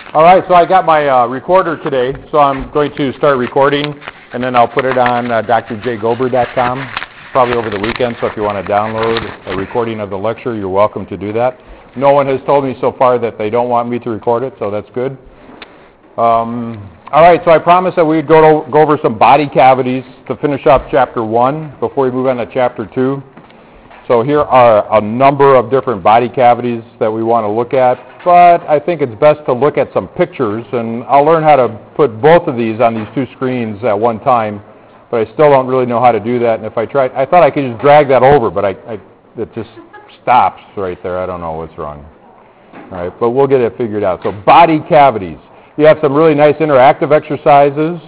All right, so I got my recorder today, so I'm going to start recording, and then I'll put it on drjgober.com, probably over the weekend, so if you want to download a recording of the lecture, you're welcome to do that. No one has told me so far that they don't want me to record it, so that's good. All right, so I promised that we'd go over some body cavities to finish up Chapter 1 before we move on to Chapter 2. So here are a number of different body cavities that we want to look at, but I think it's best to look at some pictures, and I'll learn how to put both of these on these two screens at one time, but I still don't really know how to do that, and if I tried, I thought I could just drag that over, but it just stops right there. I don't know what's wrong. All right, but we'll get it figured out. So body cavities. You have some really nice interactive exercises.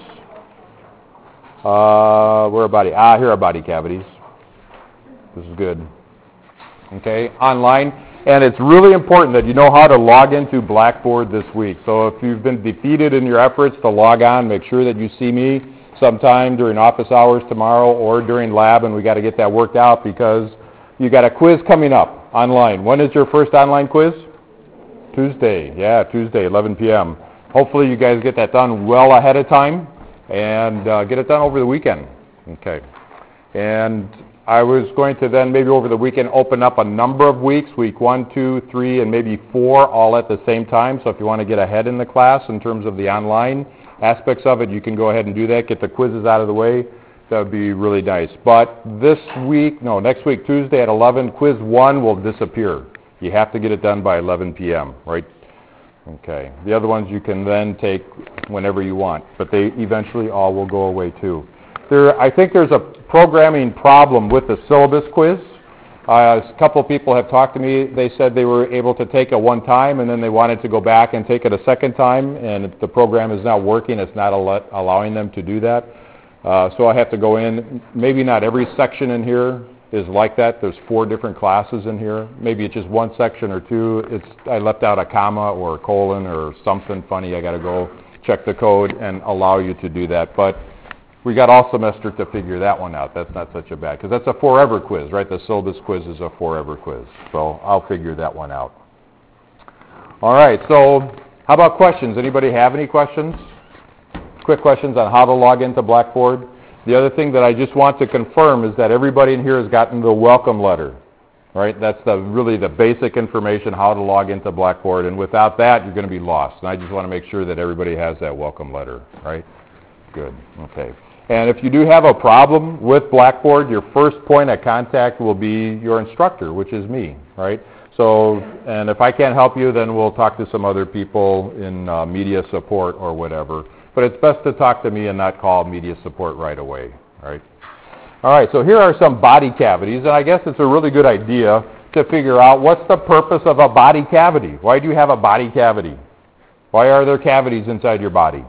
Where are body? Here are body cavities. This is good. Okay, online. And it's really important that you know how to log into Blackboard this week. So if you've been defeated in your efforts to log on, make sure that you see me sometime during office hours tomorrow or during lab, and we got to get that worked out because you got a quiz coming up online. When is your first online quiz? Tuesday. Yeah, Tuesday, 11 p.m. Hopefully you guys get that done well ahead of time and get it done over the weekend. Okay. And I was going to then maybe over the weekend open up a number of weeks, week 1, 2, 3, and maybe 4 all at the same time. So if you want to get ahead in the class in terms of the online aspects of it, you can go ahead and do that, get the quizzes out of the way. That would be really nice. But next week, Tuesday at 11, quiz 1 will disappear. You have to get it done by 11 p.m., right? Okay. The other ones you can then take whenever you want, but they eventually all will go away too. I think there's a programming problem with the syllabus quiz. A couple of people have talked to me. They said they were able to take it one time, and then they wanted to go back and take it a second time, and the program is not working. It's not allowing them to do that. So I have to go in. Maybe not every section in here is like that. There's 4 different classes in here. Maybe it's just one section or 2. I left out a comma or a colon or something funny. I got to go check the code and allow you to do that. But we got all semester to figure that one out. That's not such a bad, because that's a forever quiz, right? The syllabus quiz is a forever quiz. So I'll figure that one out. All right, so how about questions? Anybody have any questions? Quick questions on how to log into Blackboard. The other thing that I just want to confirm is that everybody in here has gotten the welcome letter, right? That's really the basic information, how to log into Blackboard, and without that, you're going to be lost. And I just want to make sure that everybody has that welcome letter, right? Good, okay. And if you do have a problem with Blackboard, your first point of contact will be your instructor, which is me, right? So, and if I can't help you, then we'll talk to some other people in media support or whatever. But it's best to talk to me and not call media support right away, right? All right, so here are some body cavities, and I guess it's a really good idea to figure out what's the purpose of a body cavity. Why do you have a body cavity? Why are there cavities inside your body?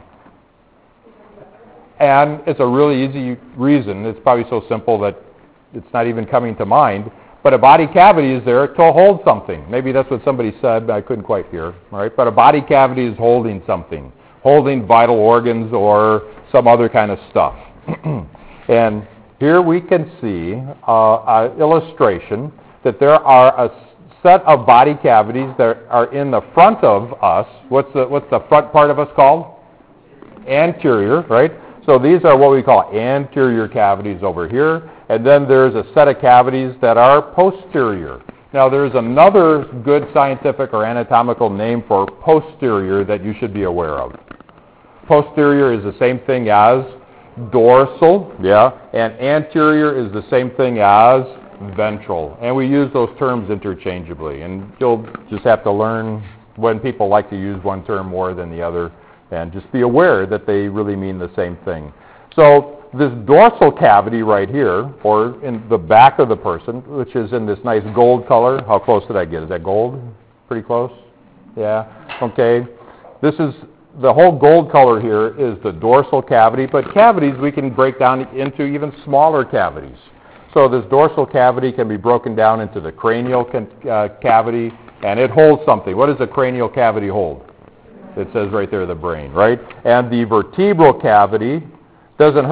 And it's a really easy reason. It's probably so simple that it's not even coming to mind. But a body cavity is there to hold something. Maybe that's what somebody said, but I couldn't quite hear, right? But a body cavity is holding something. Holding vital organs or some other kind of stuff. And here we can see an illustration that there are a set of body cavities that are in the front of us. What's the front part of us called? Anterior, right? So these are what we call anterior cavities over here. And then there's a set of cavities that are posterior. Now there's another good scientific or anatomical name for posterior that you should be aware of. Posterior is the same thing as dorsal, and anterior is the same thing as ventral. And we use those terms interchangeably. And you'll just have to learn when people like to use one term more than the other, and just be aware that they really mean the same thing. So this dorsal cavity right here, or in the back of the person, which is in this nice gold color. How close did I get? Is that gold? Pretty close? Yeah? Okay. The whole gold color here is the dorsal cavity, but cavities we can break down into even smaller cavities. So this dorsal cavity can be broken down into the cranial cavity, and it holds something. What does the cranial cavity hold? It says right there, the brain, right? And the vertebral cavity doesn't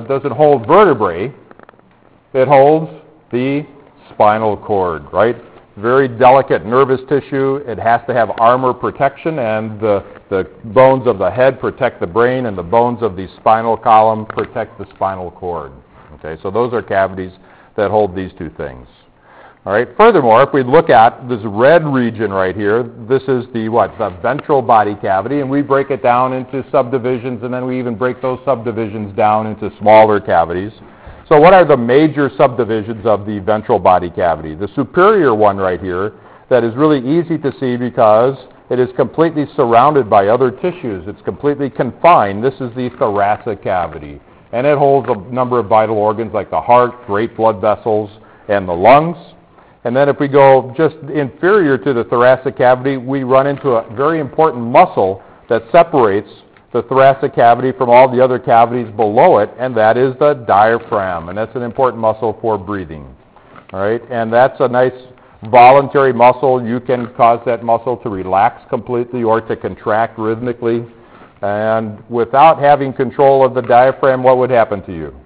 hold vertebrae. It holds the spinal cord, right? very delicate nervous tissue. It has to have armor protection, and the bones of the head protect the brain, and the bones of the spinal column protect the spinal cord. Okay, so those are cavities that hold these two things. All right. Furthermore, if we look at this red region right here, this is the ventral body cavity, and we break it down into subdivisions, and then we even break those subdivisions down into smaller cavities. So what are the major subdivisions of the ventral body cavity? The superior one right here that is really easy to see because it is completely surrounded by other tissues. It's completely confined. This is the thoracic cavity, and it holds a number of vital organs like the heart, great blood vessels, and the lungs. And then if we go just inferior to the thoracic cavity, we run into a very important muscle that separates the thoracic cavity from all the other cavities below it, and that is the diaphragm. And that's an important muscle for breathing. All right, and that's a nice voluntary muscle. You can cause that muscle to relax completely or to contract rhythmically. And without having control of the diaphragm, what would happen to you?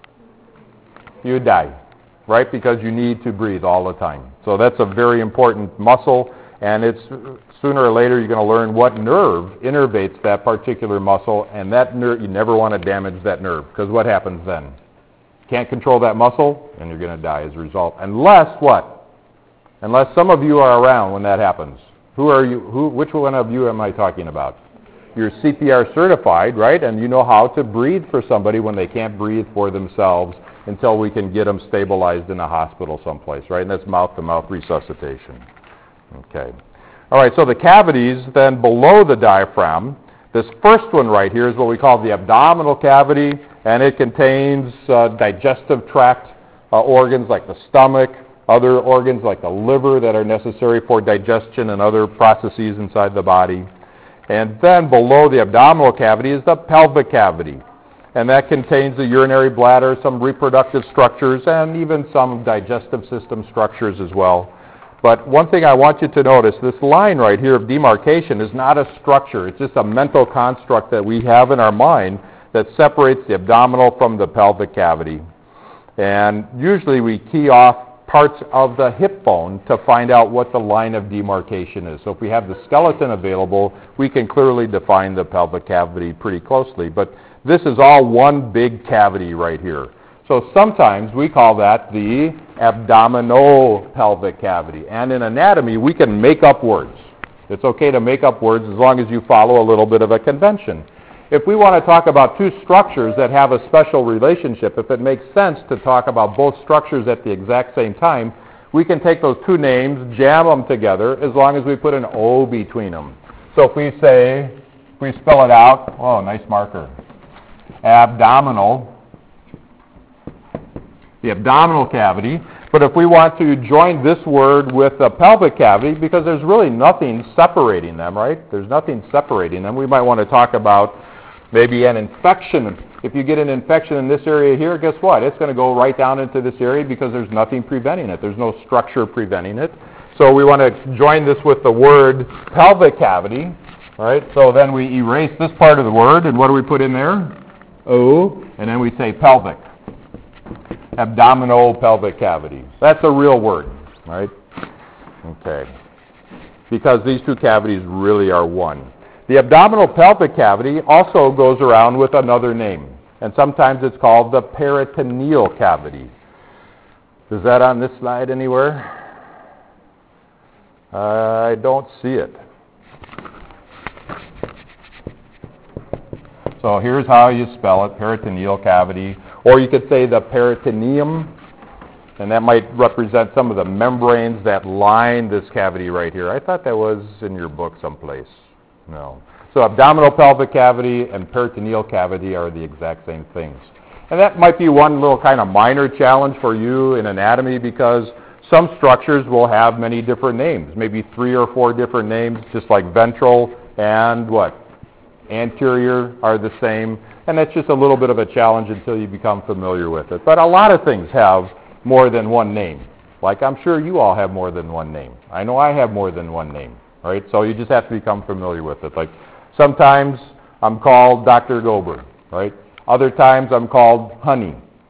You would die. Right, because you need to breathe all the time. So that's a very important muscle, and it's sooner or later you're going to learn what nerve innervates that particular muscle, and that nerve, you never want to damage that nerve, because what happens then? Can't control that muscle, and you're going to die as a result. Unless what? Unless some of you are around when that happens. Who are you? Which one of you am I talking about? You're CPR certified, right, and you know how to breathe for somebody when they can't breathe for themselves, until we can get them stabilized in a hospital someplace, right? And that's mouth-to-mouth resuscitation. Okay. All right, so the cavities then below the diaphragm, this first one right here is what we call the abdominal cavity, and it contains digestive tract organs like the stomach, other organs like the liver that are necessary for digestion and other processes inside the body. And then below the abdominal cavity is the pelvic cavity. And that contains the urinary bladder, some reproductive structures, and even some digestive system structures as well. But one thing I want you to notice, this line right here of demarcation is not a structure. It's just a mental construct that we have in our mind that separates the abdominal from the pelvic cavity. And usually we key off parts of the hip bone to find out what the line of demarcation is. So if we have the skeleton available, we can clearly define the pelvic cavity pretty closely. But this is all one big cavity right here. So sometimes we call that the abdominopelvic cavity. And in anatomy, we can make up words. It's okay to make up words as long as you follow a little bit of a convention. If we want to talk about two structures that have a special relationship, if it makes sense to talk about both structures at the exact same time, we can take those two names, jam them together, as long as we put an O between them. So if we spell it out, oh, nice marker. Abdominal, the abdominal cavity. But if we want to join this word with the pelvic cavity, because there's really nothing separating them, right? There's nothing separating them. We might want to talk about maybe an infection. If you get an infection in this area here, guess what? It's going to go right down into this area because there's nothing preventing it. There's no structure preventing it. So we want to join this with the word pelvic cavity, right? So then we erase this part of the word, and what do we put in there? O, and then we say pelvic. Abdominal pelvic cavity. That's a real word, right? Okay. Because these two cavities really are one. The abdominal pelvic cavity also goes around with another name, and sometimes it's called the peritoneal cavity. Is that on this slide anywhere? I don't see it. So here's how you spell it, peritoneal cavity. Or you could say the peritoneum, and that might represent some of the membranes that line this cavity right here. I thought that was in your book someplace. No. So abdominal pelvic cavity and peritoneal cavity are the exact same things. And that might be one little kind of minor challenge for you in anatomy, because some structures will have many different names, maybe 3 or 4 different names, just like ventral and what? Anterior are the same, and that's just a little bit of a challenge until you become familiar with it. But a lot of things have more than one name. Like I'm sure you all have more than one name. I know I have more than one name, right? So you just have to become familiar with it. Like sometimes I'm called Dr. Gober, right? Other times I'm called Honey,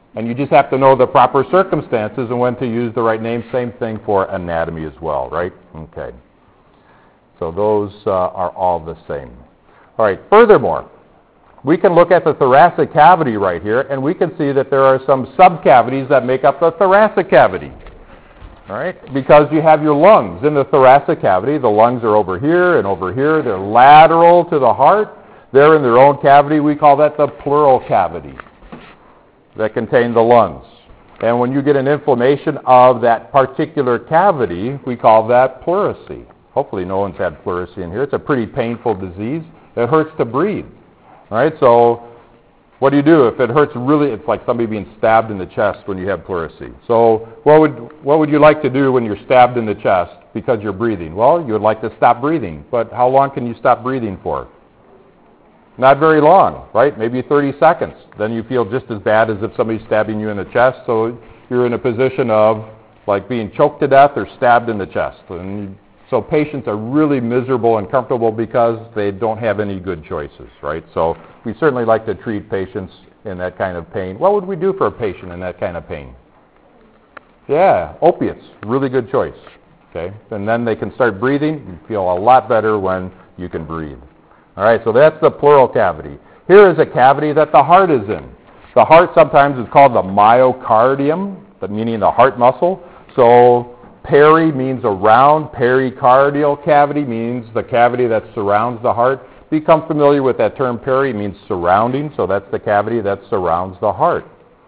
And you just have to know the proper circumstances and when to use the right name. Same thing for anatomy as well, right? Okay. So those are all the same. All right, furthermore, we can look at the thoracic cavity right here, and we can see that there are some subcavities that make up the thoracic cavity. All right, because you have your lungs in the thoracic cavity. The lungs are over here and over here. They're lateral to the heart. They're in their own cavity. We call that the pleural cavity that contain the lungs. And when you get an inflammation of that particular cavity, we call that pleurisy. Hopefully no one's had pleurisy in here. It's a pretty painful disease. It hurts to breathe. All right, so what do you do if it hurts really? It's like somebody being stabbed in the chest when you have pleurisy. So what would you like to do when you're stabbed in the chest because you're breathing? Well, you would like to stop breathing. But how long can you stop breathing for? Not very long, right? Maybe 30 seconds. Then you feel just as bad as if somebody's stabbing you in the chest. So you're in a position of like being choked to death or stabbed in the chest. So patients are really miserable and uncomfortable because they don't have any good choices, right? So we certainly like to treat patients in that kind of pain. What would we do for a patient in that kind of pain? Yeah, opiates, really good choice, okay? And then they can start breathing. You feel a lot better when you can breathe. All right, so that's the pleural cavity. Here is a cavity that the heart is in. The heart sometimes is called the myocardium, meaning the heart muscle. So peri means around. Pericardial cavity means the cavity that surrounds the heart. Become familiar with that term. Peri means surrounding, so that's the cavity that surrounds the heart.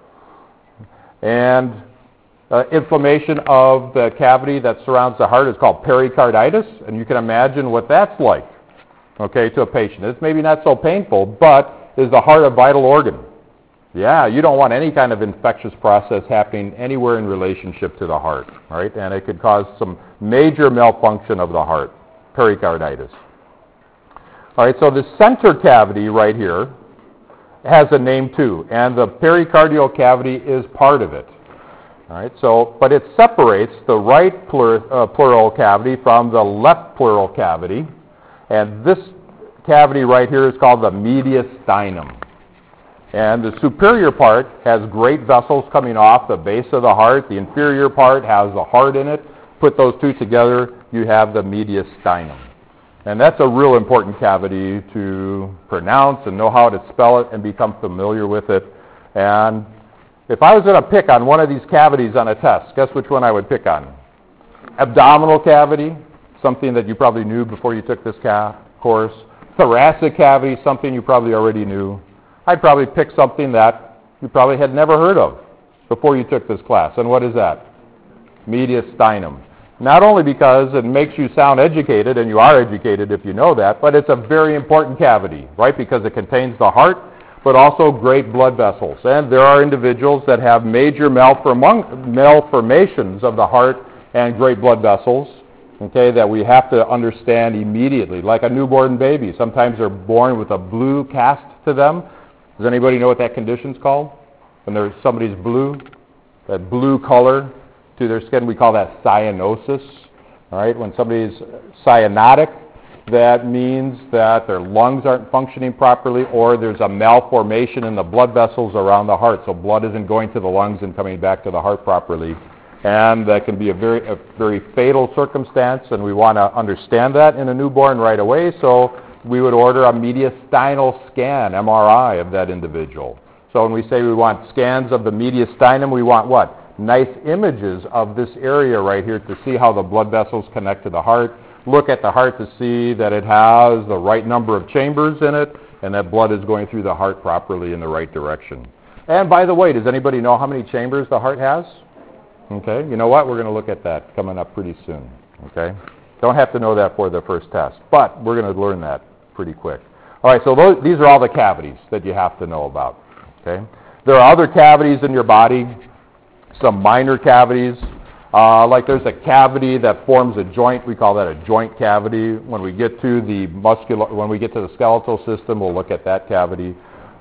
And inflammation of the cavity that surrounds the heart is called pericarditis, and you can imagine what that's like, okay, to a patient. It's maybe not so painful, but is the heart a vital organ? Yeah, you don't want any kind of infectious process happening anywhere in relationship to the heart, right? And it could cause some major malfunction of the heart, pericarditis. All right, so the center cavity right here has a name too, and the pericardial cavity is part of it. All right, so, but it separates the right pleural cavity from the left pleural cavity, and this cavity right here is called the mediastinum. And the superior part has great vessels coming off the base of the heart. The inferior part has the heart in it. Put those two together, you have the mediastinum. And that's a real important cavity to pronounce and know how to spell it and become familiar with it. And if I was going to pick on one of these cavities on a test, guess which one I would pick on? Abdominal cavity, something that you probably knew before you took this course. Thoracic cavity, something you probably already knew. I'd probably pick something that you probably had never heard of before you took this class. And what is that? Mediastinum. Not only because it makes you sound educated, and you are educated if you know that, but it's a very important cavity, right? Because it contains the heart, but also great blood vessels. And there are individuals that have major malformations of the heart and great blood vessels, okay, that we have to understand immediately. Like a newborn baby. Sometimes they're born with a blue cast to them. Does anybody know what that condition's called? When somebody's blue, that blue color to their skin, we call that cyanosis. All right, when somebody's cyanotic, that means that their lungs aren't functioning properly, or there's a malformation in the blood vessels around the heart, so blood isn't going to the lungs and coming back to the heart properly. And that can be a very fatal circumstance, and we want to understand that in a newborn right away, so we would order a mediastinal scan, MRI, of that individual. So when we say we want scans of the mediastinum, we want what? Nice images of this area right here to see how the blood vessels connect to the heart. Look at the heart to see that it has the right number of chambers in it, and that blood is going through the heart properly in the right direction. And by the way, does anybody know how many chambers the heart has? Okay, you know what? We're going to look at that coming up pretty soon. Okay? Don't have to know that for the first test, but we're going to learn that pretty quick. All right, so these are all the cavities that you have to know about. Okay? There are other cavities in your body, some minor cavities. Like there's a cavity that forms a joint. We call that a joint cavity. When we get to the skeletal system, we'll look at that cavity.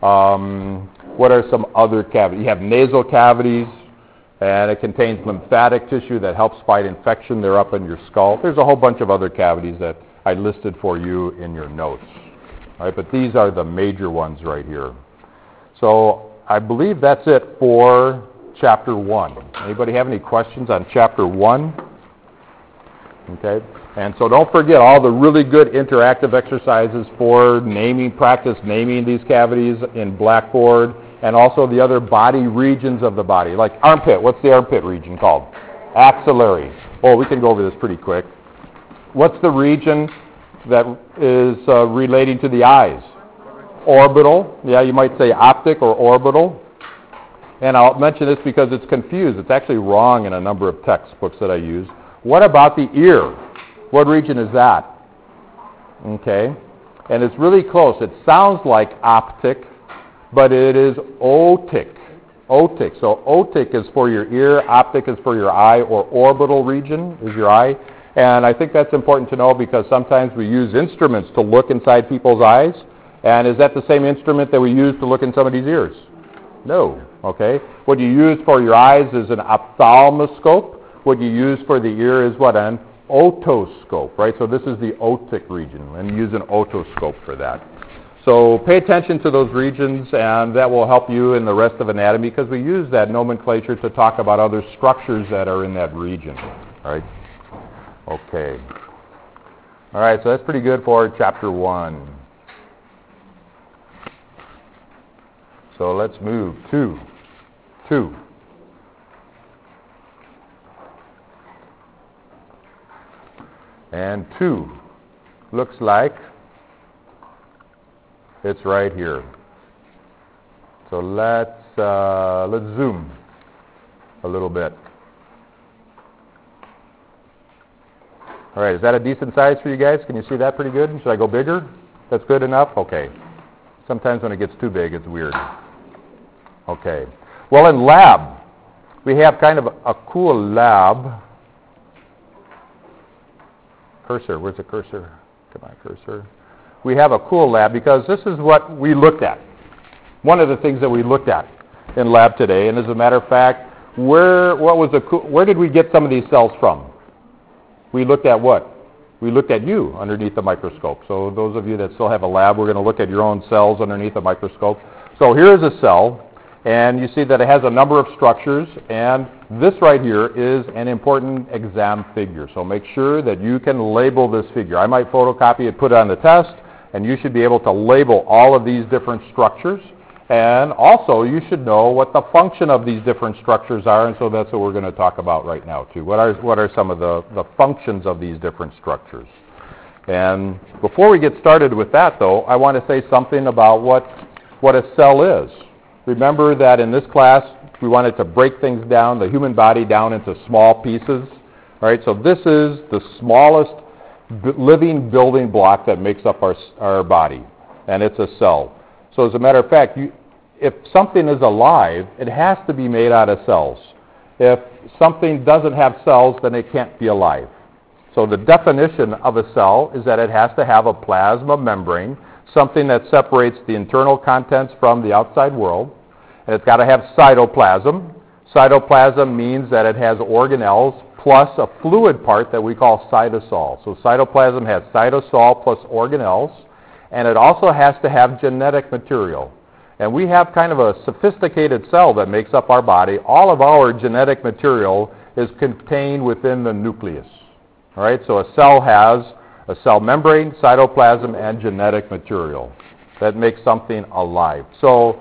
What are some other cavities? You have nasal cavities, and it contains lymphatic tissue that helps fight infection. They're up in your skull. There's a whole bunch of other cavities that I listed for you in your notes. All right, but these are the major ones right here. So I believe that's it for chapter 1. Anybody have any questions on chapter 1? Okay. And so don't forget all the really good interactive exercises for practice naming these cavities in Blackboard, and also the other body regions of the body. Like armpit, what's the armpit region called? Axillary. Oh, we can go over this pretty quick. What's the region that is relating to the eyes? Orbital. Yeah, you might say optic or orbital. And I'll mention this because it's confused. It's actually wrong in a number of textbooks that I use. What about the ear? What region is that? Okay. And it's really close. It sounds like optic, but it is otic. Otic. So otic is for your ear, optic is for your eye, or orbital region is your eye. And I think that's important to know because sometimes we use instruments to look inside people's eyes. And is that the same instrument that we use to look in somebody's ears? No. Okay. What you use for your eyes is an ophthalmoscope. What you use for the ear is what? An otoscope, right? So this is the otic region, and you use an otoscope for that. So pay attention to those regions, and that will help you in the rest of anatomy because we use that nomenclature to talk about other structures that are in that region, all right? Okay. All right, so that's pretty good for chapter 1. So let's move to 2. And 2 looks like it's right here. So let's zoom a little bit. All right, is that a decent size for you guys? Can you see that pretty good? Should I go bigger? That's good enough? Okay. Sometimes when it gets too big, it's weird. Okay. Well, in lab, we have kind of a cool lab. Cursor, where's the cursor? Come on, cursor. We have a cool lab because this is what we looked at. One of the things that we looked at in lab today, and as a matter of fact, where did we get some of these cells from? We looked at what? We looked at you underneath the microscope. So those of you that still have a lab, we're going to look at your own cells underneath the microscope. So here's a cell, and you see that it has a number of structures, and this right here is an important exam figure. So make sure that you can label this figure. I might photocopy it, put it on the test, and you should be able to label all of these different structures. And also, you should know what the function of these different structures are, and so that's what we're going to talk about right now, too. What are some of the functions of these different structures? And before we get started with that, though, I want to say something about what a cell is. Remember that in this class, we wanted to break things down, the human body down into small pieces. All right, so this is the smallest living building block that makes up our body, and it's a cell. So as a matter of fact, if something is alive, it has to be made out of cells. If something doesn't have cells, then it can't be alive. So the definition of a cell is that it has to have a plasma membrane, something that separates the internal contents from the outside world. And it's got to have cytoplasm. Cytoplasm means that it has organelles plus a fluid part that we call cytosol. So cytoplasm has cytosol plus organelles, and it also has to have genetic material. And we have kind of a sophisticated cell that makes up our body. All of our genetic material is contained within the nucleus. All right, so a cell has a cell membrane, cytoplasm, and genetic material that makes something alive. So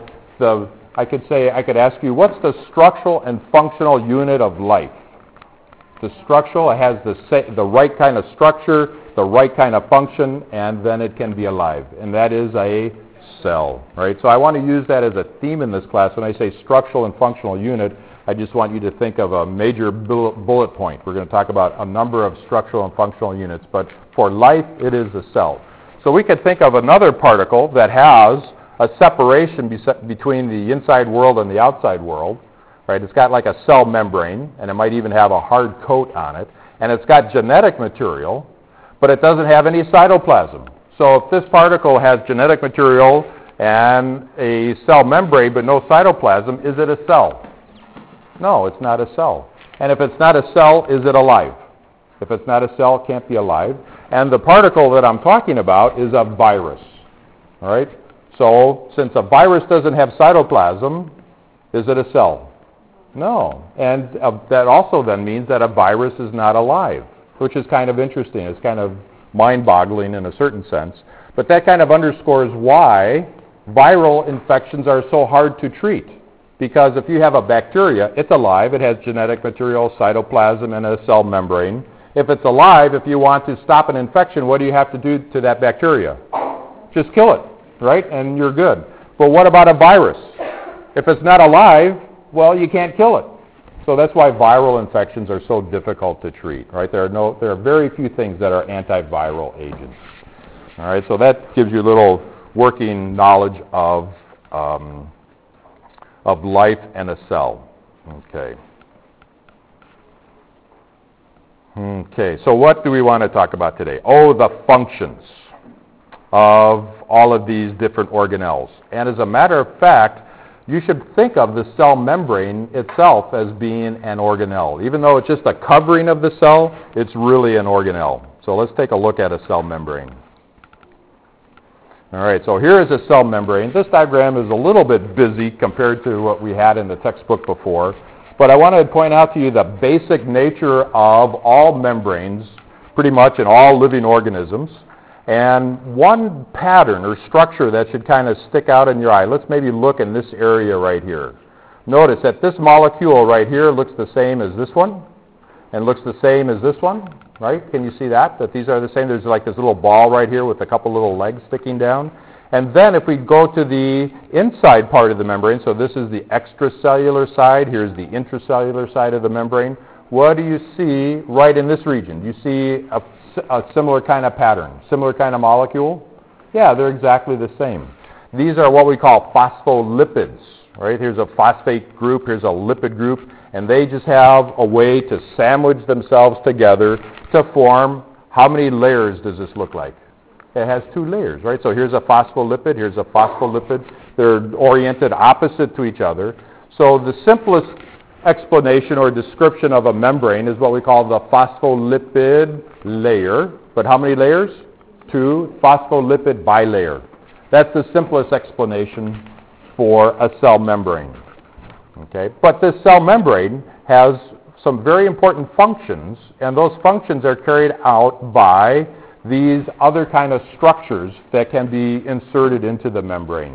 I could ask you, what's the structural and functional unit of life? The structural, it has the right kind of structure, the right kind of function, and then it can be alive. And that is a cell, right? So I want to use that as a theme in this class. When I say structural and functional unit, I just want you to think of a major bullet point. We're going to talk about a number of structural and functional units, but for life, it is a cell. So we could think of another particle that has a separation between the inside world and the outside world, right? It's got like a cell membrane, and it might even have a hard coat on it, and it's got genetic material, but it doesn't have any cytoplasm. So if this particle has genetic material and a cell membrane but no cytoplasm, is it a cell? No, it's not a cell. And if it's not a cell, is it alive? If it's not a cell, it can't be alive. And the particle that I'm talking about is a virus. All right? So since a virus doesn't have cytoplasm, Is it a cell? No. And that also then means that a virus is not alive, which is kind of interesting. It's kind of mind-boggling in a certain sense. But that kind of underscores why viral infections are so hard to treat. Because if you have a bacteria, it's alive. It has genetic material, cytoplasm, and a cell membrane. If it's alive, if you want to stop an infection, what do you have to do to that bacteria? Just kill it, right? And you're good. But what about a virus? If it's not alive, well, you can't kill it. So that's why viral infections are so difficult to treat, right? There are very few things that are antiviral agents. All right, so that gives you a little working knowledge of life and a cell. Okay. Okay, so what do we want to talk about today? Oh, the functions of all of these different organelles. And as a matter of fact, you should think of the cell membrane itself as being an organelle. Even though it's just a covering of the cell, it's really an organelle. So let's take a look at a cell membrane. All right, so here is a cell membrane. This diagram is a little bit busy compared to what we had in the textbook before, but I want to point out to you the basic nature of all membranes, pretty much in all living organisms, and one pattern or structure that should kind of stick out in your eye. Let's maybe look in this area right here. Notice that this molecule right here looks the same as this one, and looks the same as this one. Right? Can you see that? That these are the same. There's like this little ball right here with a couple little legs sticking down. And then if we go to the inside part of the membrane, so this is the extracellular side, here's the intracellular side of the membrane, what do you see right in this region? Do you see a similar kind of pattern, similar kind of molecule? Yeah, they're exactly the same. These are what we call phospholipids. Right? Here's a phosphate group, here's a lipid group, and they just have a way to sandwich themselves together to form, how many layers does this look like? It has 2 layers, right? So here's a phospholipid, here's a phospholipid. They're oriented opposite to each other. So the simplest explanation or description of a membrane is what we call the phospholipid layer. But how many layers? 2, phospholipid bilayer. That's the simplest explanation for a cell membrane. Okay? But this cell membrane has some very important functions, and those functions are carried out by these other kind of structures that can be inserted into the membrane.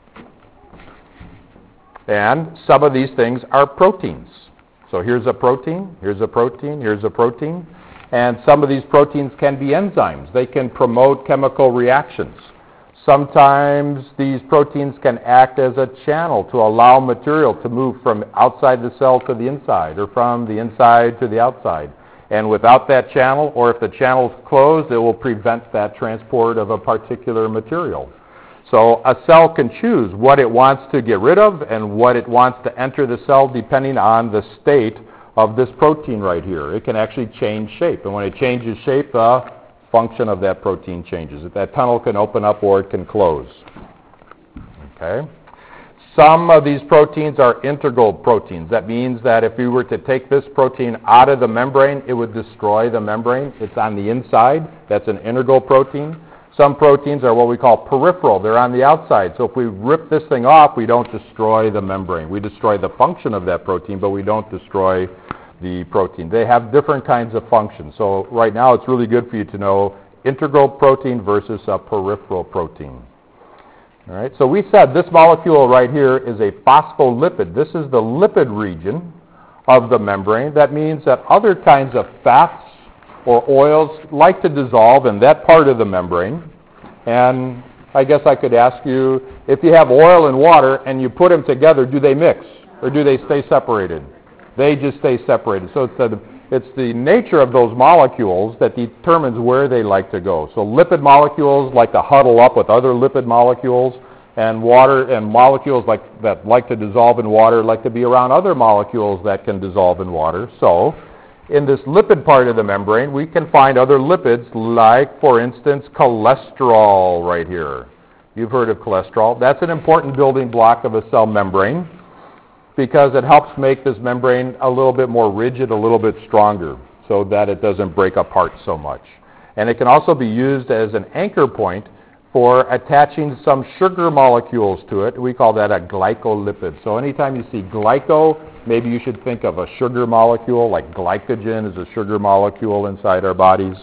And some of these things are proteins. So here's a protein, here's a protein, here's a protein, and some of these proteins can be enzymes. They can promote chemical reactions. Sometimes these proteins can act as a channel to allow material to move from outside the cell to the inside, or from the inside to the outside. And without that channel, or if the channel is closed, it will prevent that transport of a particular material. So a cell can choose what it wants to get rid of and what it wants to enter the cell depending on the state of this protein right here. It can actually change shape. And when it changes shape, the function of that protein changes. That tunnel can open up or it can close. Okay? Some of these proteins are integral proteins. That means that if we were to take this protein out of the membrane, it would destroy the membrane. It's on the inside. That's an integral protein. Some proteins are what we call peripheral. They're on the outside. So if we rip this thing off, we don't destroy the membrane. We destroy the function of that protein, but we don't destroy the protein. They have different kinds of functions. So right now it's really good for you to know integral protein versus a peripheral protein. All right, so we said this molecule right here is a phospholipid. This is the lipid region of the membrane. That means that other kinds of fats or oils like to dissolve in that part of the membrane. And I guess I could ask you, if you have oil and water and you put them together, do they mix or do they stay separated? They just stay separated. So it's the nature of those molecules that determines where they like to go. So lipid molecules like to huddle up with other lipid molecules, and water and molecules that like to dissolve in water like to be around other molecules that can dissolve in water. So in this lipid part of the membrane, we can find other lipids like, for instance, cholesterol right here. You've heard of cholesterol. That's an important building block of a cell membrane, because it helps make this membrane a little bit more rigid, a little bit stronger, so that it doesn't break apart so much. And it can also be used as an anchor point for attaching some sugar molecules to it. We call that a glycolipid. So anytime you see glyco, maybe you should think of a sugar molecule, like glycogen is a sugar molecule inside our bodies.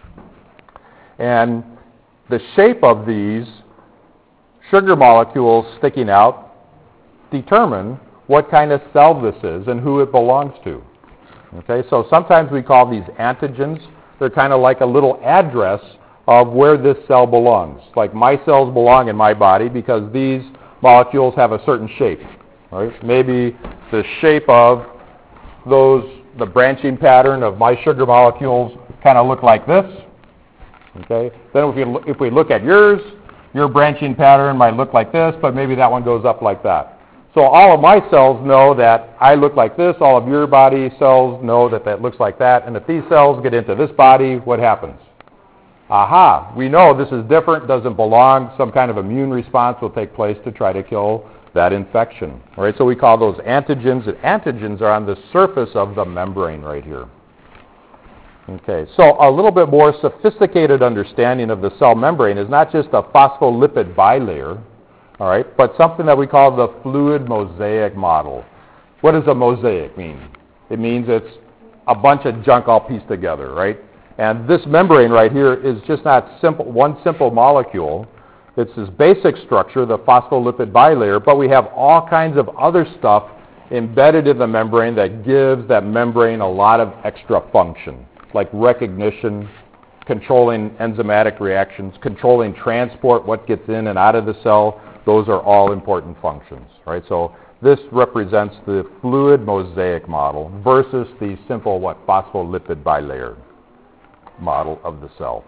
And the shape of these sugar molecules sticking out determine what kind of cell this is and who it belongs to. Okay, so sometimes we call these antigens. They're kind of like a little address of where this cell belongs. Like my cells belong in my body because these molecules have a certain shape. Right? Maybe the shape of the branching pattern of my sugar molecules kind of look like this. Okay. Then if we look at yours, your branching pattern might look like this, but maybe that one goes up like that. So all of my cells know that I look like this. All of your body cells know that that looks like that. And if these cells get into this body, what happens? Aha, we know this is different, doesn't belong. Some kind of immune response will take place to try to kill that infection. All right, so we call those antigens. And antigens are on the surface of the membrane right here. Okay, so a little bit more sophisticated understanding of the cell membrane is not just a phospholipid bilayer, all right, but something that we call the fluid mosaic model. What does a mosaic mean? It means it's a bunch of junk all pieced together, right? And this membrane right here is just not one simple molecule. It's this basic structure, the phospholipid bilayer, but we have all kinds of other stuff embedded in the membrane that gives that membrane a lot of extra function, like recognition, controlling enzymatic reactions, controlling transport, what gets in and out of the cell. Those are all important functions, right? So this represents the fluid mosaic model versus the simple, phospholipid bilayer model of the cell.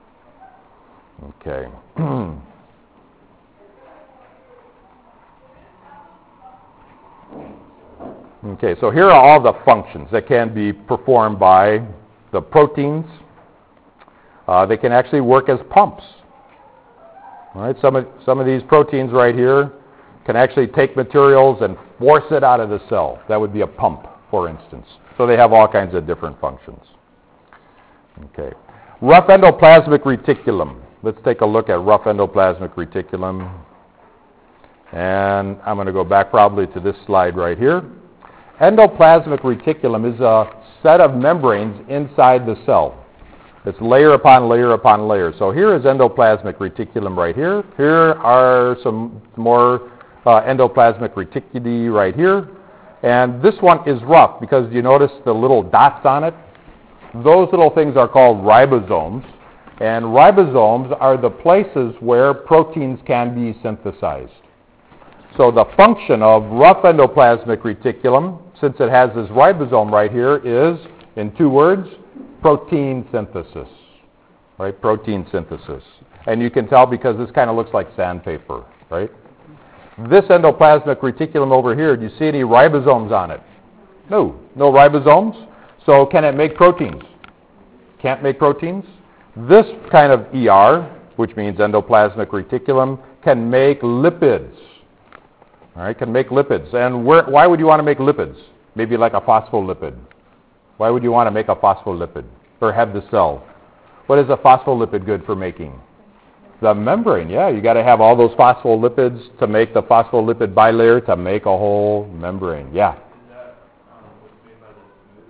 Okay. Okay, so here are all the functions that can be performed by the proteins. They can actually work as pumps. All right, some of these proteins right here can actually take materials and force it out of the cell. That would be a pump, for instance. So they have all kinds of different functions. Okay, rough endoplasmic reticulum. Let's take a look at rough endoplasmic reticulum. And I'm going to go back probably to this slide right here. Endoplasmic reticulum is a set of membranes inside the cell. It's layer upon layer upon layer. So here is endoplasmic reticulum right here. Here are some more endoplasmic reticuli right here. And this one is rough because you notice the little dots on it? Those little things are called ribosomes. And ribosomes are the places where proteins can be synthesized. So the function of rough endoplasmic reticulum, since it has this ribosome right here, is, in two words, protein synthesis. Right? Protein synthesis. And you can tell because this kind of looks like sandpaper, right? This endoplasmic reticulum over here, do you see any ribosomes on it? No. No ribosomes? So can it make proteins? Can't make proteins? This kind of ER, which means endoplasmic reticulum, can make lipids. All right, can make lipids. And why would you want to make lipids? Maybe like a phospholipid. Why would you want to make a phospholipid or have the cell? What is a phospholipid good for making? The membrane, yeah. You got to have all those phospholipids to make the phospholipid bilayer to make a whole membrane. Yeah. Is that what's made by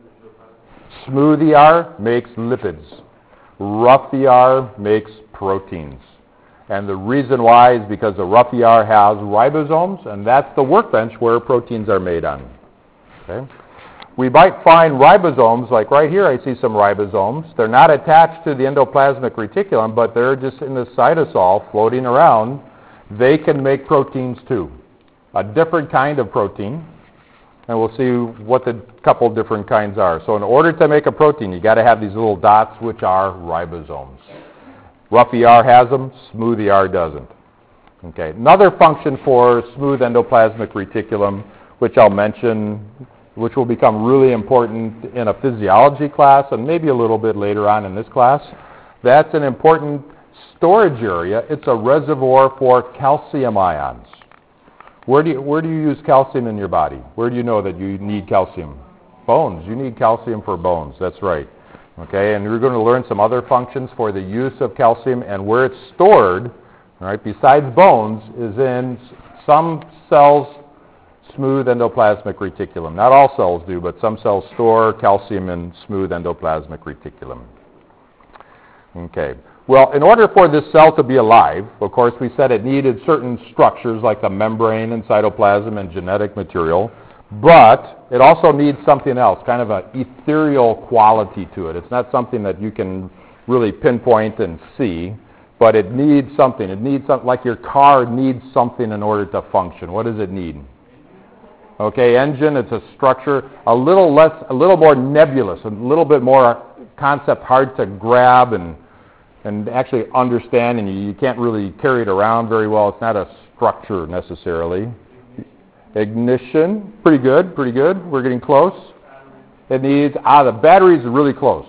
the Smooth ER makes lipids. Rough ER makes proteins. And the reason why is because the rough ER has ribosomes, and that's the workbench where proteins are made on. Okay? We might find ribosomes, like right here I see some ribosomes. They're not attached to the endoplasmic reticulum, but they're just in the cytosol floating around. They can make proteins too. A different kind of protein, and we'll see what the couple different kinds are. So in order to make a protein, you got to have these little dots, which are ribosomes. Rough ER has them, smooth ER doesn't. Okay. Another function for smooth endoplasmic reticulum, which I'll mention, which will become really important in a physiology class and maybe a little bit later on in this class, that's an important storage area. It's a reservoir for calcium ions. Where do you use calcium in your body? Where do you know that you need calcium? Bones. You need calcium for bones. That's right. Okay, and we're going to learn some other functions for the use of calcium and where it's stored. all right, besides bones, is in some cells smooth endoplasmic reticulum. Not all cells do, but some cells store calcium in smooth endoplasmic reticulum. Okay. Well, in order for this cell to be alive, of course, we said it needed certain structures like the membrane and cytoplasm and genetic material, but it also needs something else, kind of an ethereal quality to it. It's not something that you can really pinpoint and see, but it needs something. It needs something, like your car needs something in order to function. What does it need? Okay, engine, it's a structure a little more nebulous, a little bit more concept hard to grab and actually understand, and you can't really carry it around very well. It's not a structure necessarily. Ignition, pretty good. We're getting close. It needs, the battery's really close.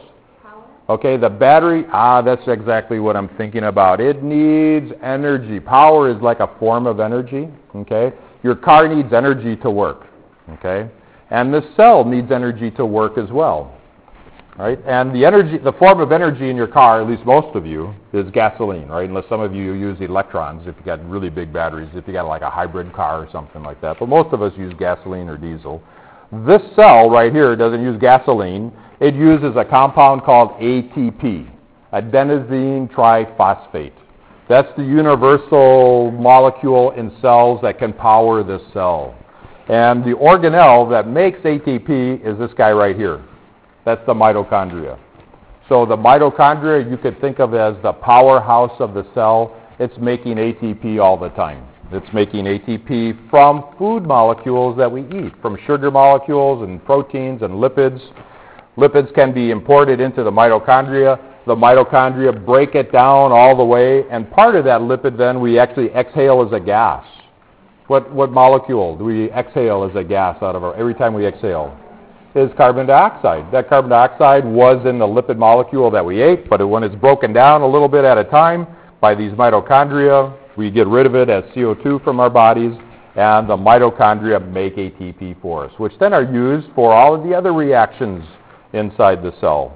Okay, the battery, that's exactly what I'm thinking about. It needs energy. Power is like a form of energy, okay? Your car needs energy to work, okay? And the cell needs energy to work as well, right? And the energy, the form of energy in your car, at least most of you, is gasoline, right? Unless some of you use electrons if you got really big batteries, if you got like a hybrid car or something like that. But most of us use gasoline or diesel. This cell right here doesn't use gasoline. It uses a compound called ATP, adenosine triphosphate. That's the universal molecule in cells that can power this cell. And the organelle that makes ATP is this guy right here. That's the mitochondria. So the mitochondria you could think of as the powerhouse of the cell. It's making ATP all the time. It's making ATP from food molecules that we eat, from sugar molecules and proteins and lipids. Lipids can be imported into the mitochondria. The mitochondria break it down all the way, and part of that lipid then we actually exhale as a gas. What molecule do we exhale as a gas out of every time we exhale? Is carbon dioxide. That carbon dioxide was in the lipid molecule that we ate, but when it's broken down a little bit at a time by these mitochondria, we get rid of it as CO2 from our bodies, and the mitochondria make ATP for us, which then are used for all of the other reactions inside the cell.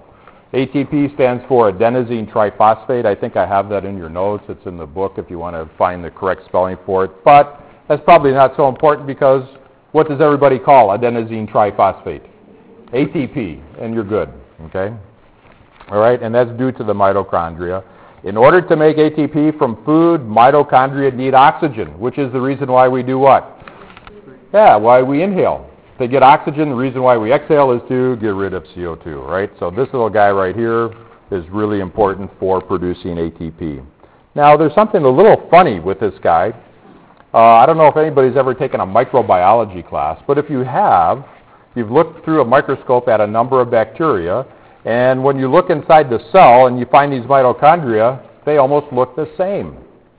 ATP stands for adenosine triphosphate. I think I have that in your notes. It's in the book if you want to find the correct spelling for it. But that's probably not so important because what does everybody call adenosine triphosphate? ATP, and you're good, okay? All right, and that's due to the mitochondria. In order to make ATP from food, mitochondria need oxygen, which is the reason why we do what? Yeah, why we inhale. To get oxygen, the reason why we exhale is to get rid of CO2, right? So this little guy right here is really important for producing ATP. Now, there's something a little funny with this guy. I don't know if anybody's ever taken a microbiology class, but if you have, you've looked through a microscope at a number of bacteria, and when you look inside the cell and you find these mitochondria, they almost look the same,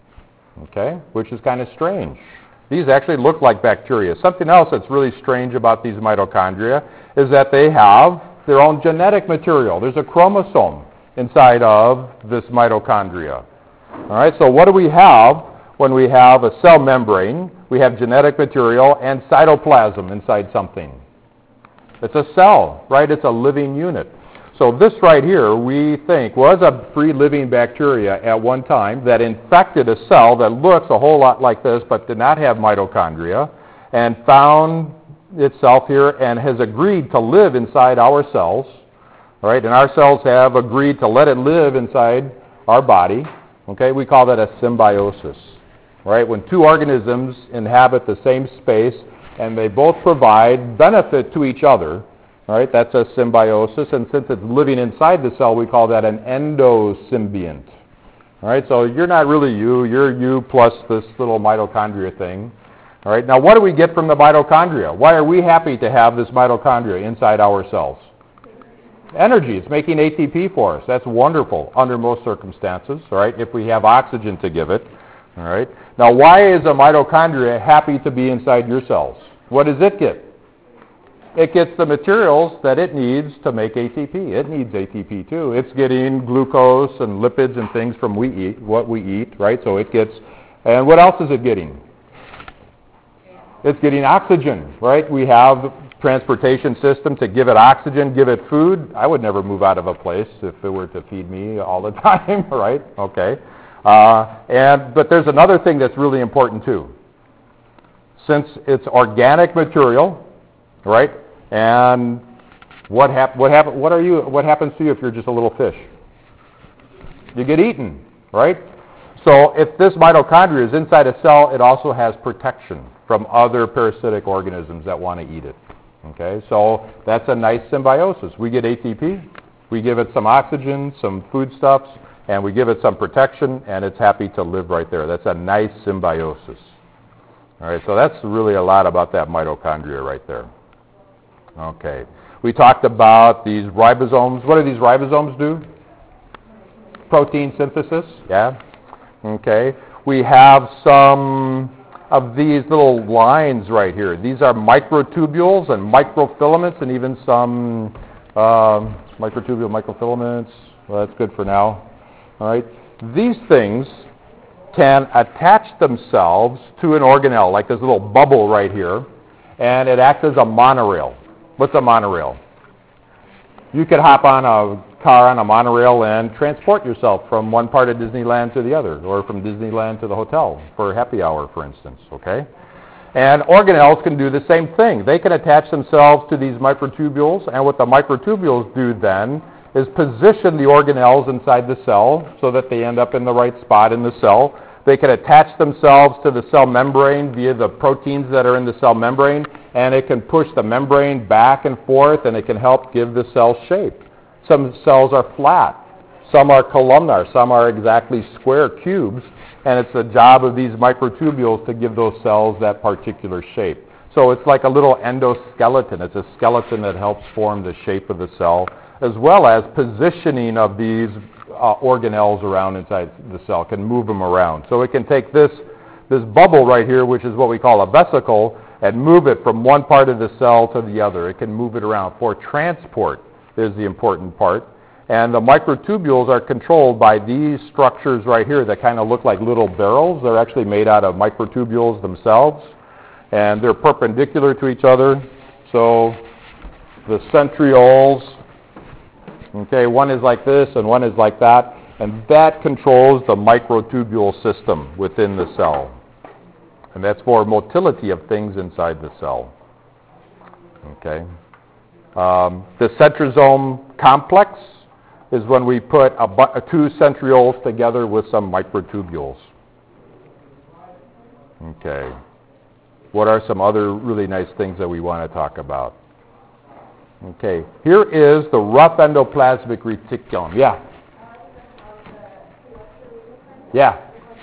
okay, which is kind of strange. These actually look like bacteria. Something else that's really strange about these mitochondria is that they have their own genetic material. There's a chromosome inside of this mitochondria. All right, so what do we have when we have a cell membrane? We have genetic material and cytoplasm inside something. It's a cell, right? It's a living unit. So this right here, we think, was a free-living bacteria at one time that infected a cell that looks a whole lot like this but did not have mitochondria and found itself here and has agreed to live inside our cells, right? And our cells have agreed to let it live inside our body, okay? We call that a symbiosis, right? When two organisms inhabit the same space and they both provide benefit to each other, all right, that's a symbiosis, and since it's living inside the cell, we call that an endosymbiont. All right, so you're not really you're you plus this little mitochondria thing. All right, now what do we get from the mitochondria? Why are we happy to have this mitochondria inside our cells? Energy. It's making ATP for us. That's wonderful under most circumstances, all right, if we have oxygen to give it. All right, now why is a mitochondria happy to be inside your cells? What does it get? It gets the materials that it needs to make ATP. It needs ATP too. It's getting glucose and lipids and things from what we eat, right? So it gets, and what else is it getting? It's getting oxygen, right? We have transportation system to give it oxygen, give it food. I would never move out of a place if it were to feed me all the time, right? Okay. But there's another thing that's really important too. Since it's organic material, right? And what happens to you if you're just a little fish? You get eaten, right? So if this mitochondria is inside a cell, it also has protection from other parasitic organisms that want to eat it. Okay, so that's a nice symbiosis. We get ATP, we give it some oxygen, some foodstuffs, and we give it some protection, and it's happy to live right there. That's a nice symbiosis. All right, so that's really a lot about that mitochondria right there. Okay, we talked about these ribosomes. What do these ribosomes do? Protein synthesis, yeah. Okay, we have some of these little lines right here. These are microtubules and microfilaments, and even some microfilaments. Well, that's good for now. All right, these things can attach themselves to an organelle, like this little bubble right here, and it acts as a monorail. What's a monorail? You could hop on a car on a monorail and transport yourself from one part of Disneyland to the other, or from Disneyland to the hotel for happy hour, for instance, okay? And organelles can do the same thing. They can attach themselves to these microtubules, and what the microtubules do then is position the organelles inside the cell so that they end up in the right spot in the cell. They can attach themselves to the cell membrane via the proteins that are in the cell membrane, and it can push the membrane back and forth, and it can help give the cell shape. Some cells are flat, some are columnar, some are exactly square cubes, and it's the job of these microtubules to give those cells that particular shape. So it's like a little endoskeleton. It's a skeleton that helps form the shape of the cell, as well as positioning of these organelles around inside the cell, can move them around. So it can take this bubble right here, which is what we call a vesicle, and move it from one part of the cell to the other. It can move it around. For transport is the important part. And the microtubules are controlled by these structures right here that kind of look like little barrels. They're actually made out of microtubules themselves, and they're perpendicular to each other. So the centrioles, okay, one is like this and one is like that, and that controls the microtubule system within the cell. And that's for motility of things inside the cell. Okay. The centrosome complex is when we put two centrioles together with some microtubules. Okay. What are some other really nice things that we want to talk about? Okay. Here is the rough endoplasmic reticulum. Yeah. Yeah.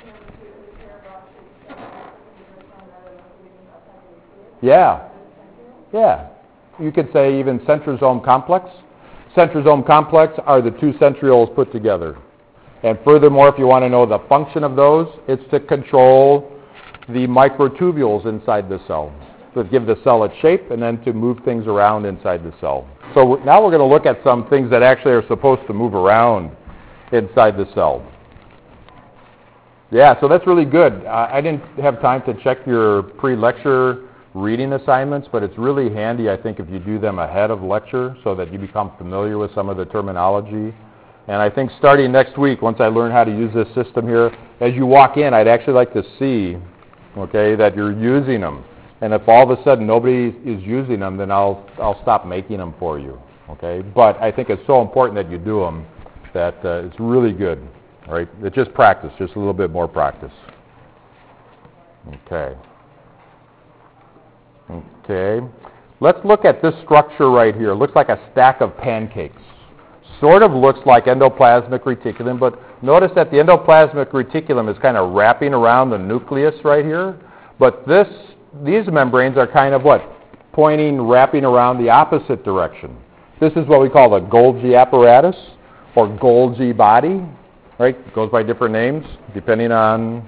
Yeah. Yeah. You could say even centrosome complex. Centrosome complex are the two centrioles put together. And furthermore, if you want to know the function of those, it's to control the microtubules inside the cell, to give the cell its shape and then to move things around inside the cell. So now we're going to look at some things that actually are supposed to move around inside the cell. Yeah, so that's really good. I didn't have time to check your pre-lecture reading assignments, but it's really handy, I think, if you do them ahead of lecture so that you become familiar with some of the terminology. And I think starting next week, once I learn how to use this system here, as you walk in, I'd actually like to see, okay, that you're using them. And if all of a sudden nobody is using them, then I'll stop making them for you, okay? But I think it's so important that you do them that it's really good, all right? It's just practice, just a little bit more practice. Okay. Okay. Let's look at this structure right here. It looks like a stack of pancakes. Sort of looks like endoplasmic reticulum, but notice that the endoplasmic reticulum is kind of wrapping around the nucleus right here. But these membranes are kind of what? Wrapping around the opposite direction. This is what we call the Golgi apparatus or Golgi body, right? It goes by different names depending on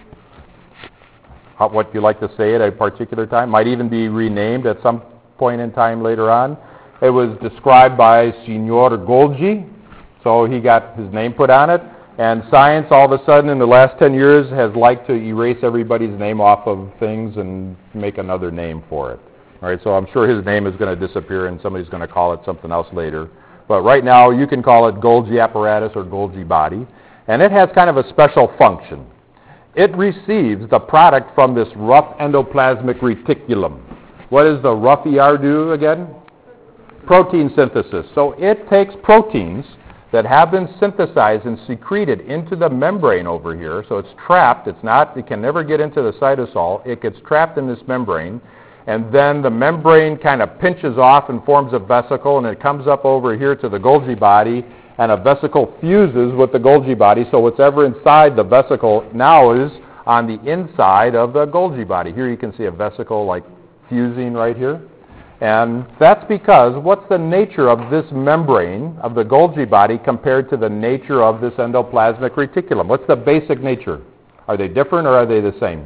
what you like to say at a particular time. Might even be renamed at some point in time later on. It was described by Signor Golgi, so he got his name put on it. And science, all of a sudden, in the last 10 years, has liked to erase everybody's name off of things and make another name for it. All right, so I'm sure his name is going to disappear and somebody's going to call it something else later. But right now, you can call it Golgi apparatus or Golgi body. And it has kind of a special function. It receives the product from this rough endoplasmic reticulum. What does the rough ER do again? Protein synthesis. So it takes proteins that have been synthesized and secreted into the membrane over here. So it's trapped. It can never get into the cytosol. It gets trapped in this membrane. And then the membrane kind of pinches off and forms a vesicle, and it comes up over here to the Golgi body, and a vesicle fuses with the Golgi body. So whatever inside the vesicle now is on the inside of the Golgi body. Here you can see a vesicle like fusing right here. And that's because what's the nature of this membrane of the Golgi body compared to the nature of this endoplasmic reticulum? What's the basic nature? Are they different or are they the same?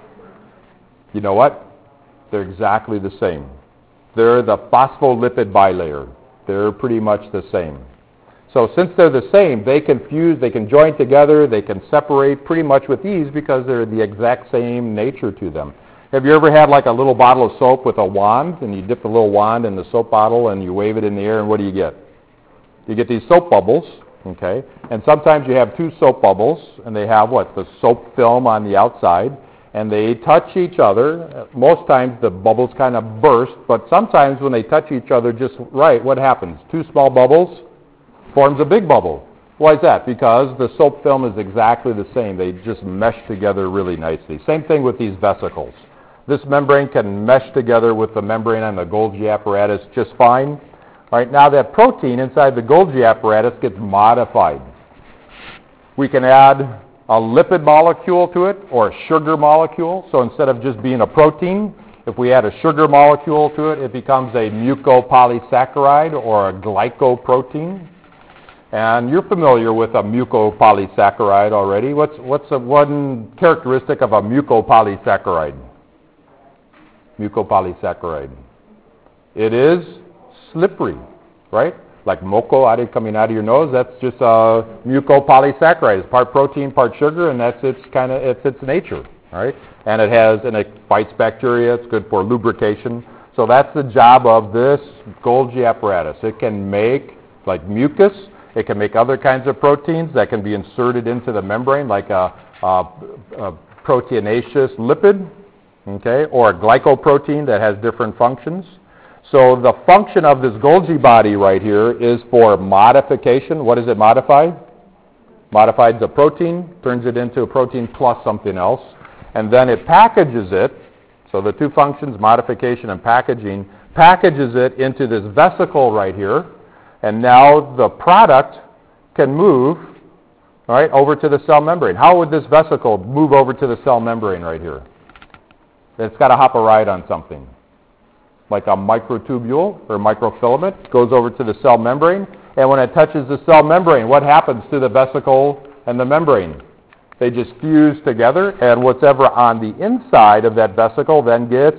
You know what? They're exactly the same. They're the phospholipid bilayer. They're pretty much the same. So since they're the same, they can fuse, they can join together, they can separate pretty much with ease because they're the exact same nature to them. Have you ever had like a little bottle of soap with a wand, and you dip the little wand in the soap bottle and you wave it in the air, and what do you get? You get these soap bubbles, okay? And sometimes you have two soap bubbles, and they have what? The soap film on the outside, and they touch each other. Most times the bubbles kind of burst, but sometimes when they touch each other just right, what happens? Two small bubbles forms a big bubble. Why is that? Because the soap film is exactly the same. They just mesh together really nicely. Same thing with these vesicles. This membrane can mesh together with the membrane on the Golgi apparatus just fine. All right, now that protein inside the Golgi apparatus gets modified. We can add a lipid molecule to it or a sugar molecule. So instead of just being a protein, if we add a sugar molecule to it, it becomes a mucopolysaccharide or a glycoprotein. And you're familiar with a mucopolysaccharide already. What's one characteristic of a mucopolysaccharide? Mucopolysaccharide. It is slippery, right? Like moco coming out of your nose, that's just a mucopolysaccharide. It's part protein, part sugar, and that's its nature, right? And it fights bacteria. It's good for lubrication. So that's the job of this Golgi apparatus. It can make like mucus. It can make other kinds of proteins that can be inserted into the membrane, like a proteinaceous lipid, okay, or a glycoprotein that has different functions. So the function of this Golgi body right here is for modification. What does it modify? Modifies the protein, turns it into a protein plus something else, and then it packages it. So the two functions, modification and packaging, packages it into this vesicle right here, and now the product can move, all right, over to the cell membrane. How would this vesicle move over to the cell membrane right here? It's got to hop a ride on something, like a microtubule or microfilament, goes over to the cell membrane, and when it touches the cell membrane, what happens to the vesicle and the membrane? They just fuse together, and whatever on the inside of that vesicle then gets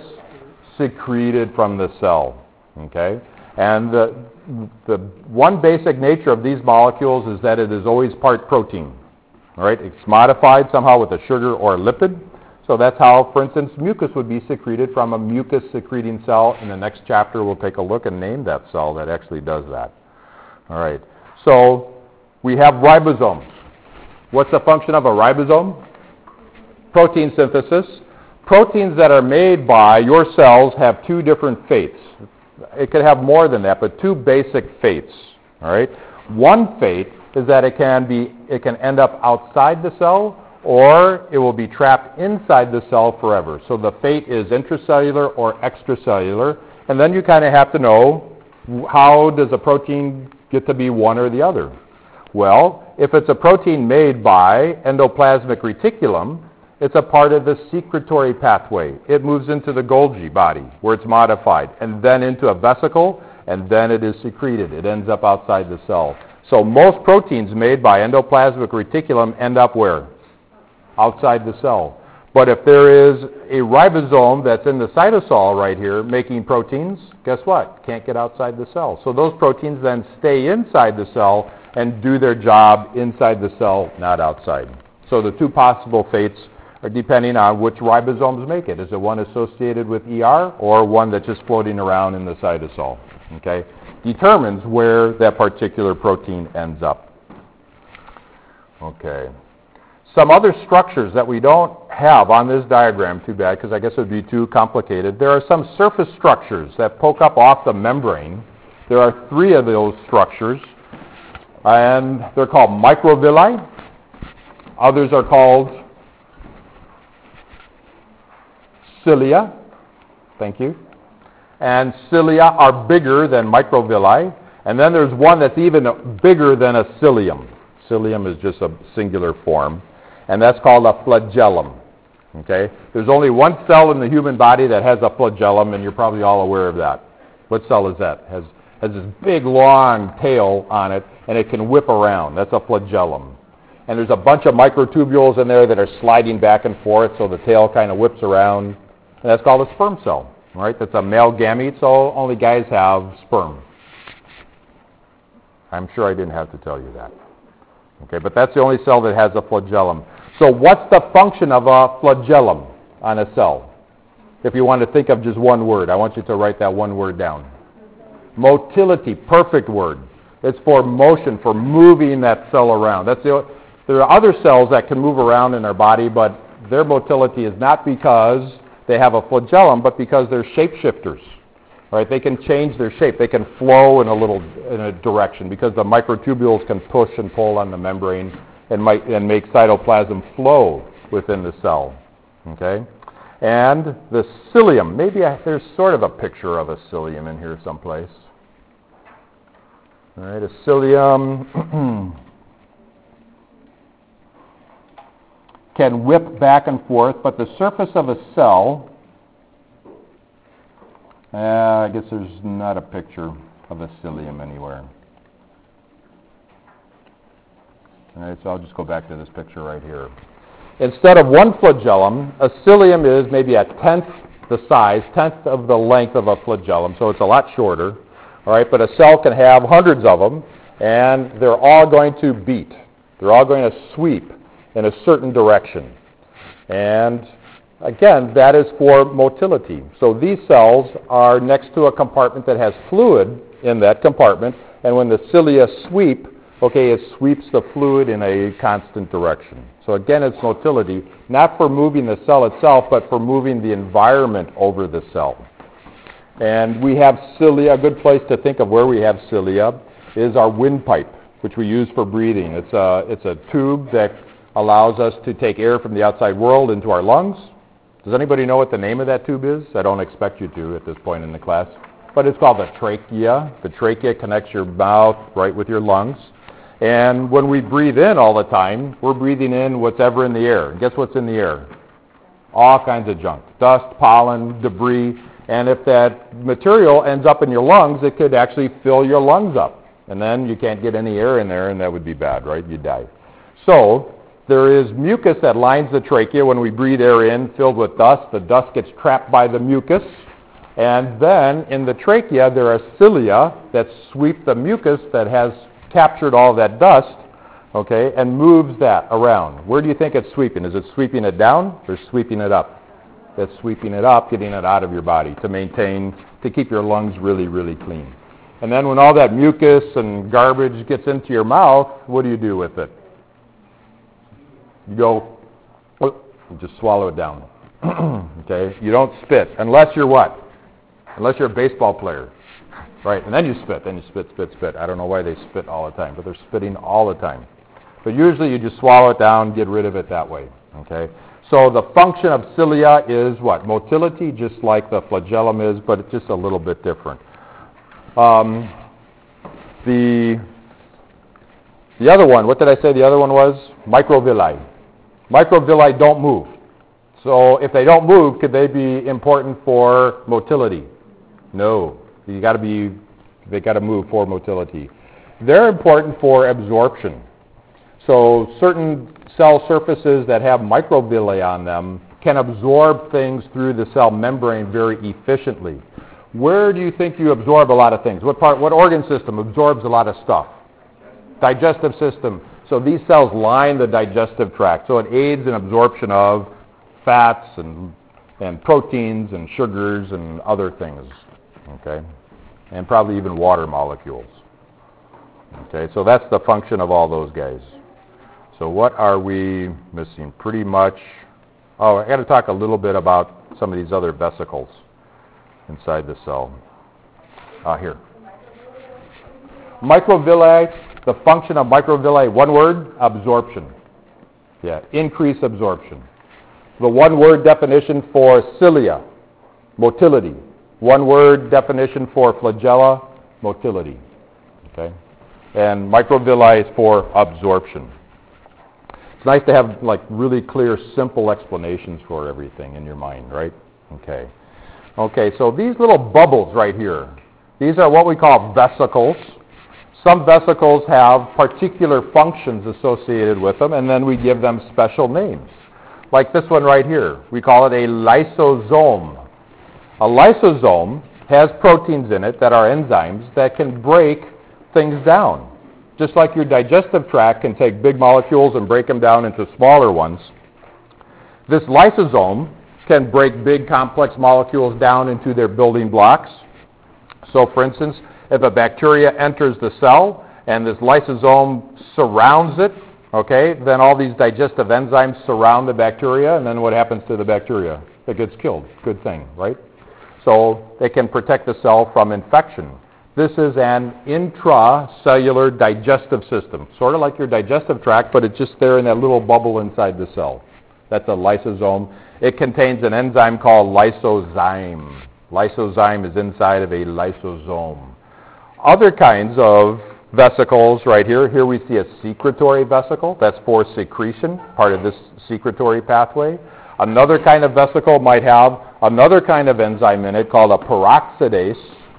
secreted from the cell, okay? And the one basic nature of these molecules is that it is always part protein, all right? It's modified somehow with a sugar or a lipid. So that's how, for instance, mucus would be secreted from a mucus-secreting cell. In the next chapter, we'll take a look and name that cell that actually does that. All right. So we have ribosomes. What's the function of a ribosome? Protein synthesis. Proteins that are made by your cells have two different fates. It could have more than that, but two basic fates. All right. One fate is that it can end up outside the cell, or it will be trapped inside the cell forever. So the fate is intracellular or extracellular, and then you kind of have to know, how does a protein get to be one or the other? Well, if it's a protein made by endoplasmic reticulum, it's a part of the secretory pathway. It moves into the Golgi body, where it's modified, and then into a vesicle, and then it is secreted. It ends up outside the cell. So most proteins made by endoplasmic reticulum end up where? Outside the cell. But if there is a ribosome that's in the cytosol right here making proteins, guess what? Can't get outside the cell. So those proteins then stay inside the cell and do their job inside the cell, not outside. So the two possible fates are depending on which ribosomes make it. Is it one associated with ER or one that's just floating around in the cytosol? Okay? Determines where that particular protein ends up. Okay. Some other structures that we don't have on this diagram, too bad, because I guess it would be too complicated. There are some surface structures that poke up off the membrane. There are 3 of those structures, and they're called microvilli. Others are called cilia. Thank you. And cilia are bigger than microvilli. And then there's one that's even bigger than a cilium. Cilium is just a singular form. And that's called a flagellum. Okay? There's only one cell in the human body that has a flagellum, and you're probably all aware of that. What cell is that? Has this big, long tail on it, and it can whip around. That's a flagellum. And there's a bunch of microtubules in there that are sliding back and forth, so the tail kind of whips around. And that's called a sperm cell. Right? That's a male gamete, so only guys have sperm. I'm sure I didn't have to tell you that. Okay, but that's the only cell that has a flagellum. So what's the function of a flagellum on a cell? If you want to think of just one word, I want you to write that one word down. Motility, perfect word. It's for motion, for moving that cell around. There are other cells that can move around in our body, but their motility is not because they have a flagellum, but because they're shapeshifters. Right? They can change their shape. They can flow in a direction because the microtubules can push and pull on the membrane and make cytoplasm flow within the cell. Okay? And the cilium, there's sort of a picture of a cilium in here someplace. All right, a cilium can whip back and forth, but the surface of a cell, I guess there's not a picture of a cilium anywhere. All right, so I'll just go back to this picture right here. Instead of one flagellum, a cilium is maybe a tenth of the length of a flagellum, so it's a lot shorter. All right, but a cell can have hundreds of them, and they're all going to beat. They're all going to sweep in a certain direction. And again, that is for motility. So these cells are next to a compartment that has fluid in that compartment, and when the cilia sweep, it sweeps the fluid in a constant direction. So again, it's motility, not for moving the cell itself, but for moving the environment over the cell. And we have cilia. A good place to think of where we have cilia is our windpipe, which we use for breathing. It's a tube that allows us to take air from the outside world into our lungs. Does anybody know what the name of that tube is? I don't expect you to at this point in the class. But it's called the trachea. The trachea connects your mouth right with your lungs. And when we breathe in all the time, we're breathing in what's ever in the air. Guess what's in the air? All kinds of junk. Dust, pollen, debris. And if that material ends up in your lungs, it could actually fill your lungs up. And then you can't get any air in there, and that would be bad, right? You'd die. So there is mucus that lines the trachea when we breathe air in, filled with dust. The dust gets trapped by the mucus. And then in the trachea, there are cilia that sweep the mucus that has captured all that dust, and moves that around. Where do you think it's sweeping? Is it sweeping it down or sweeping it up? It's sweeping it up, getting it out of your body to keep your lungs really, really clean. And then when all that mucus and garbage gets into your mouth, what do you do with it? You go, you just swallow it down. You don't spit, unless you're what? Unless you're a baseball player. Right, and then you spit. Spit. I don't know why they spit all the time, but they're spitting all the time. But usually you just swallow it down, get rid of it that way. So the function of cilia is what? Motility, just like the flagellum is, but it's just a little bit different. The other one, what did I say the other one was? Microvilli. Microvilli don't move. So if they don't move, could they be important for motility? No. They got to move for motility. They're important for absorption. So certain cell surfaces that have microvilli on them can absorb things through the cell membrane very efficiently. Where do you think you absorb a lot of things? What organ system absorbs a lot of stuff? Digestive system. So these cells line the digestive tract. So it aids in absorption of fats and proteins and sugars and other things. And probably even water molecules. So that's the function of all those guys. So what are we missing? Pretty much, oh, I got to talk a little bit about some of these other vesicles inside the cell. Here. Microvilli, the function of microvilli, one word, absorption. Yeah, increase absorption. The one-word definition for cilia, motility. One-word definition for flagella, motility. Okay? And microvilli is for absorption. It's nice to have like really clear, simple explanations for everything in your mind, right? Okay. Okay, so these little bubbles right here, these are what we call vesicles. Some vesicles have particular functions associated with them, and then we give them special names. Like this one right here, we call it a lysosome. A lysosome has proteins in it that are enzymes that can break things down. Just like your digestive tract can take big molecules and break them down into smaller ones, this lysosome can break big complex molecules down into their building blocks. So for instance, if a bacteria enters the cell and this lysosome surrounds it, okay, then all these digestive enzymes surround the bacteria, and then what happens to the bacteria? It gets killed. Good thing, right? So they can protect the cell from infection. This is an intracellular digestive system, sort of like your digestive tract, but it's just there in that little bubble inside the cell. That's a lysosome. It contains an enzyme called lysozyme. Lysozyme is inside of a lysosome. Other kinds of vesicles right here. Here we see a secretory vesicle. That's for secretion, part of this secretory pathway. Another kind of vesicle might have another kind of enzyme in it called a peroxidase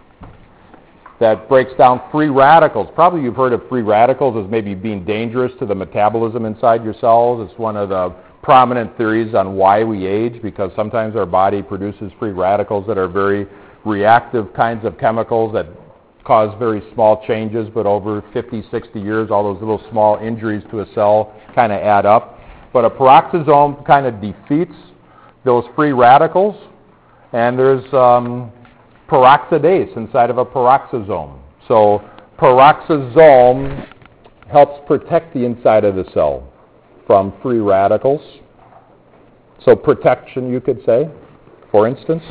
that breaks down free radicals. Probably you've heard of free radicals as maybe being dangerous to the metabolism inside your cells. It's one of the prominent theories on why we age, because sometimes our body produces free radicals that are very reactive kinds of chemicals that cause very small changes, but over 50, 60 years, all those little small injuries to a cell kind of add up. But a peroxisome kind of defeats those free radicals, and there's peroxidase inside of a peroxisome. So peroxisome helps protect the inside of the cell from free radicals. So protection, you could say, for instance.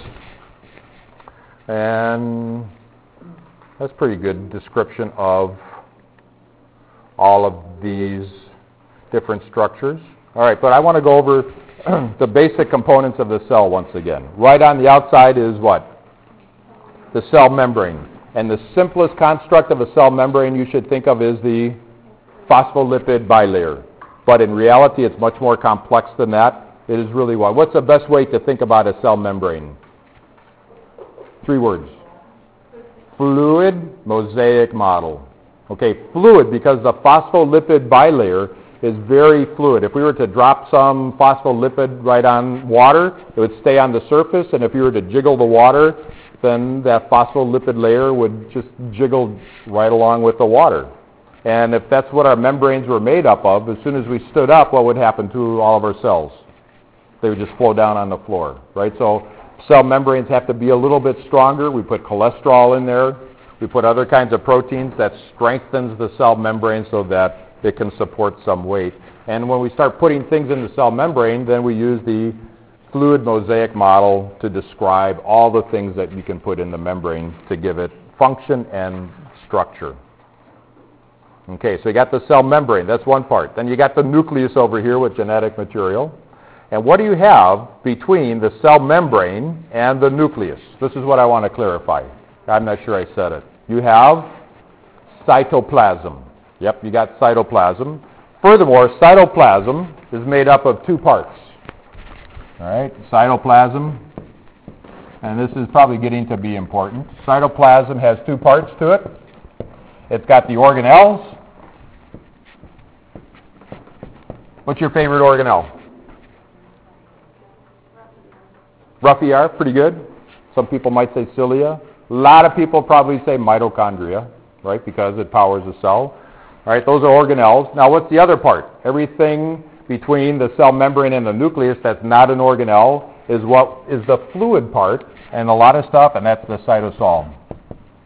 And that's a pretty good description of all of these different structures. All right, but I want to go over the basic components of the cell once again. Right on the outside is what? The cell membrane. And the simplest construct of a cell membrane you should think of is the phospholipid bilayer. But in reality, it's much more complex than that. It is really what? What's the best way to think about a cell membrane? 3 words. Fluid mosaic model. Okay, fluid, because the phospholipid bilayer is very fluid. If we were to drop some phospholipid right on water, it would stay on the surface, and if you were to jiggle the water, then that phospholipid layer would just jiggle right along with the water. And if that's what our membranes were made up of, as soon as we stood up, what would happen to all of our cells? They would just flow down on the floor, right? So cell membranes have to be a little bit stronger. We put cholesterol in there. We put other kinds of proteins that strengthens the cell membrane so that it can support some weight. And when we start putting things in the cell membrane, then we use the fluid mosaic model to describe all the things that you can put in the membrane to give it function and structure. Okay, so you got the cell membrane. That's one part. Then you got the nucleus over here with genetic material. And what do you have between the cell membrane and the nucleus? This is what I want to clarify. I'm not sure I said it. You have cytoplasm. Yep, you got cytoplasm. Furthermore, cytoplasm is made up of 2 parts. All right, cytoplasm, and this is probably getting to be important. Cytoplasm has 2 parts to it. It's got the organelles. What's your favorite organelle? Rough ER, pretty good. Some people might say cilia. A lot of people probably say mitochondria, right, because it powers the cell. All right, those are organelles. Now, what's the other part? Everything between the cell membrane and the nucleus that's not an organelle is what is the fluid part, and a lot of stuff, and that's the cytosol.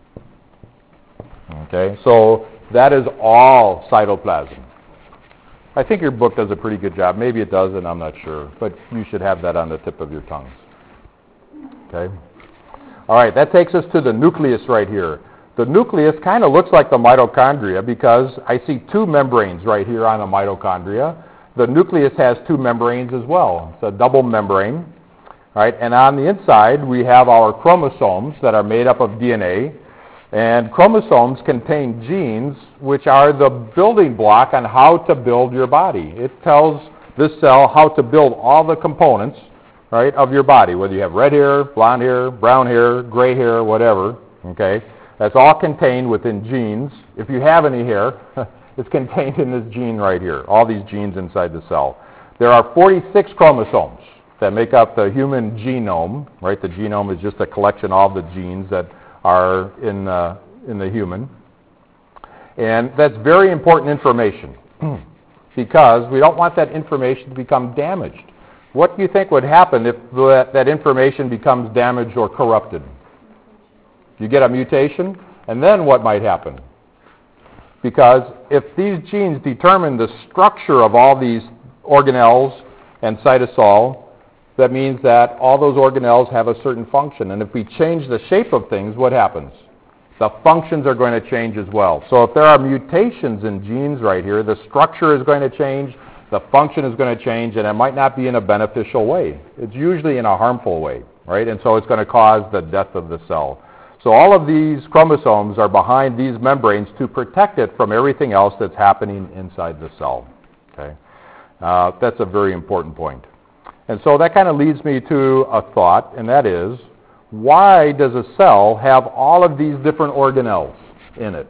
Okay, so that is all cytoplasm. I think your book does a pretty good job. Maybe it doesn't, I'm not sure. But you should have that on the tip of your tongues. Okay? All right, that takes us to the nucleus right here. The nucleus kind of looks like the mitochondria because I see two membranes right here on the mitochondria. The nucleus has two membranes as well. It's a double membrane. Right? And on the inside, we have our chromosomes that are made up of DNA. And chromosomes contain genes, which are the building block on how to build your body. It tells this cell how to build all the components, right, of your body, whether you have red hair, blonde hair, brown hair, gray hair, whatever. Okay? That's all contained within genes. If you have any hair, it's contained in this gene right here, all these genes inside the cell. There are 46 chromosomes that make up the human genome, right? The genome is just a collection of all the genes that are in the human. And that's very important information because we don't want that information to become damaged. What do you think would happen if that information becomes damaged or corrupted? You get a mutation, and then what might happen? Because if these genes determine the structure of all these organelles and cytosol, that means that all those organelles have a certain function. And if we change the shape of things, what happens? The functions are going to change as well. So if there are mutations in genes right here, the structure is going to change, the function is going to change, and it might not be in a beneficial way. It's usually in a harmful way, right? And so it's going to cause the death of the cell. So all of these chromosomes are behind these membranes to protect it from everything else that's happening inside the cell. Okay? That's a very important point. And so that kind of leads me to a thought, and that is, why does a cell have all of these different organelles in it?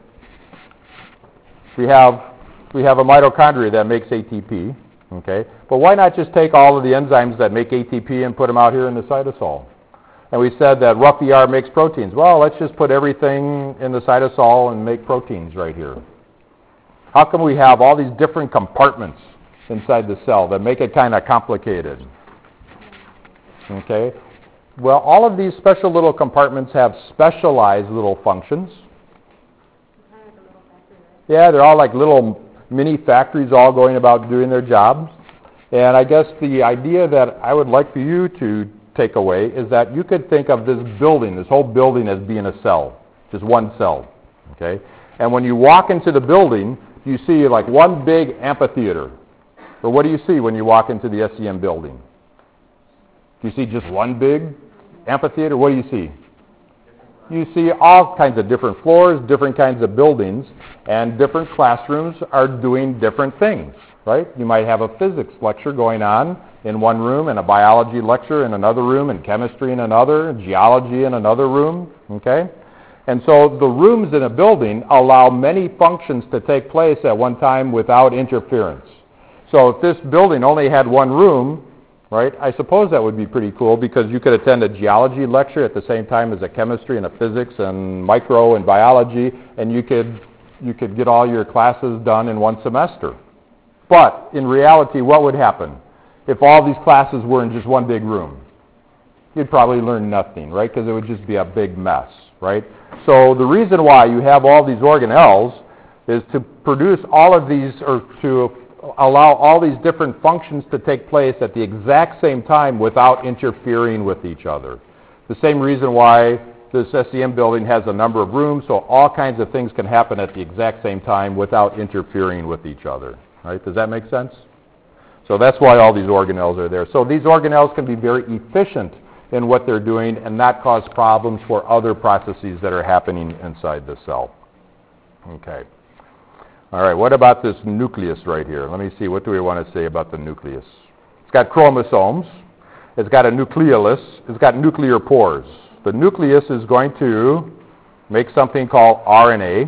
We have a mitochondria that makes ATP, okay? But why not just take all of the enzymes that make ATP and put them out here in the cytosol? And we said that rough ER makes proteins. Well, let's just put everything in the cytosol and make proteins right here. How come we have all these different compartments inside the cell that make it kind of complicated? Okay? Well, all of these special little compartments have specialized little functions. Yeah, they're all like little mini factories all going about doing their jobs. And I guess the idea that I would like for you to take away is that you could think of this building, this whole building, as being a cell, just one cell. Okay? And when you walk into the building, you see like one big amphitheater. But what do you see when you walk into the SEM building? Do you see just one big amphitheater? What do you see? You see all kinds of different floors, different kinds of buildings, and different classrooms are doing different things, right? You might have a physics lecture going on in one room, and a biology lecture in another room, and chemistry in another, and geology in another room, okay? And so the rooms in a building allow many functions to take place at one time without interference. So if this building only had one room, right, I suppose that would be pretty cool because you could attend a geology lecture at the same time as a chemistry and a physics and micro and biology, and you could get all your classes done in one semester. But in reality, what would happen if all these classes were in just one big room? You'd probably learn nothing, right, because it would just be a big mess, right? So the reason why you have all these organelles is to produce all of these, or to allow all these different functions to take place at the exact same time without interfering with each other. The same reason why this SEM building has a number of rooms, so all kinds of things can happen at the exact same time without interfering with each other. Right? Does that make sense? So that's why all these organelles are there. So these organelles can be very efficient in what they're doing and not cause problems for other processes that are happening inside the cell. Okay. All right, what about this nucleus right here? Let me see, what do we want to say about the nucleus? It's got chromosomes. It's got a nucleolus. It's got nuclear pores. The nucleus is going to make something called RNA.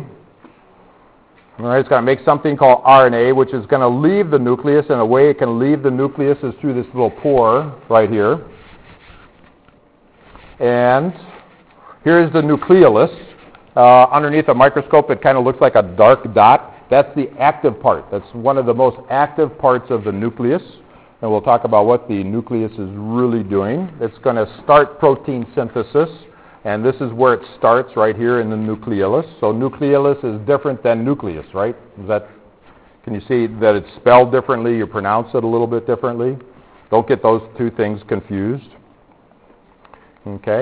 All right, it's going to make something called RNA, which is going to leave the nucleus, and the way it can leave the nucleus is through this little pore right here. And here's the nucleolus. Underneath a microscope, it kind of looks like a dark dot. That's the active part. That's one of the most active parts of the nucleus. And we'll talk about what the nucleus is really doing. It's going to start protein synthesis. And this is where it starts, right here in the nucleolus. So nucleolus is different than nucleus, right? Can Can you see that it's spelled differently? You pronounce it a little bit differently. Don't get those two things confused. Okay.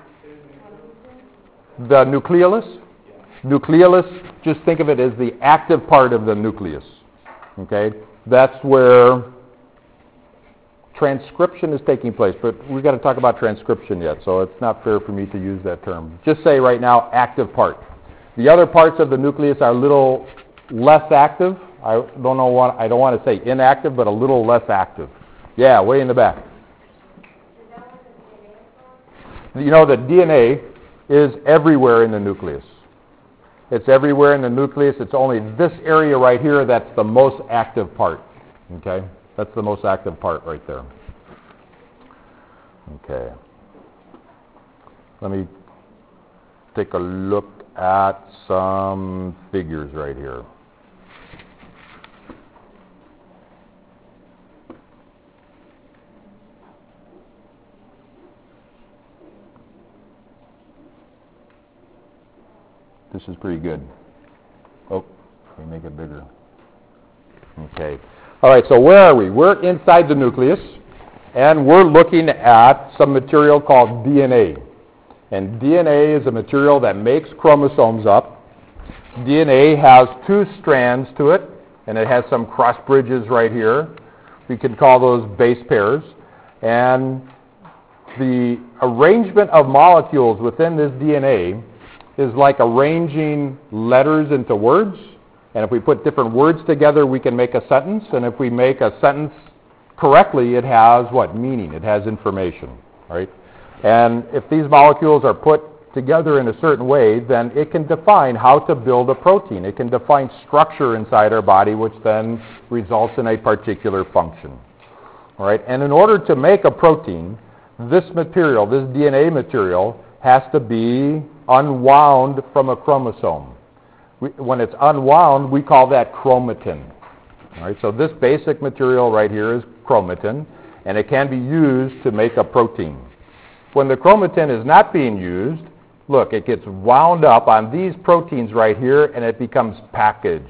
The nucleolus? Nucleolus, just think of it as the active part of the nucleus. Okay? That's where transcription is taking place, but we've got to talk about transcription yet, so it's not fair for me to use that term. Just say right now, active part. The other parts of the nucleus are a little less active. I don't want to say inactive, but a little less active. Yeah, way in the back. You know that DNA is everywhere in the nucleus. It's everywhere in the nucleus. It's only this area right here that's the most active part. Okay? That's the most active part right there. Okay. Let me take a look at some figures right here. This is pretty good. Oh, let me make it bigger. Okay. All right, so where are we? We're inside the nucleus, and we're looking at some material called DNA. And DNA is a material that makes chromosomes up. DNA has two strands to it, and it has some cross bridges right here. We can call those base pairs. And the arrangement of molecules within this DNA is like arranging letters into words. And if we put different words together, we can make a sentence. And if we make a sentence correctly, it has what? Meaning. It has information, right? And if these molecules are put together in a certain way, then it can define how to build a protein. It can define structure inside our body, which then results in a particular function. All right? And in order to make a protein, this material, this DNA material, has to be unwound from a chromosome. When it's unwound, we call that chromatin. All right, so this basic material right here is chromatin, and it can be used to make a protein. When the chromatin is not being used, look, it gets wound up on these proteins right here, and it becomes packaged.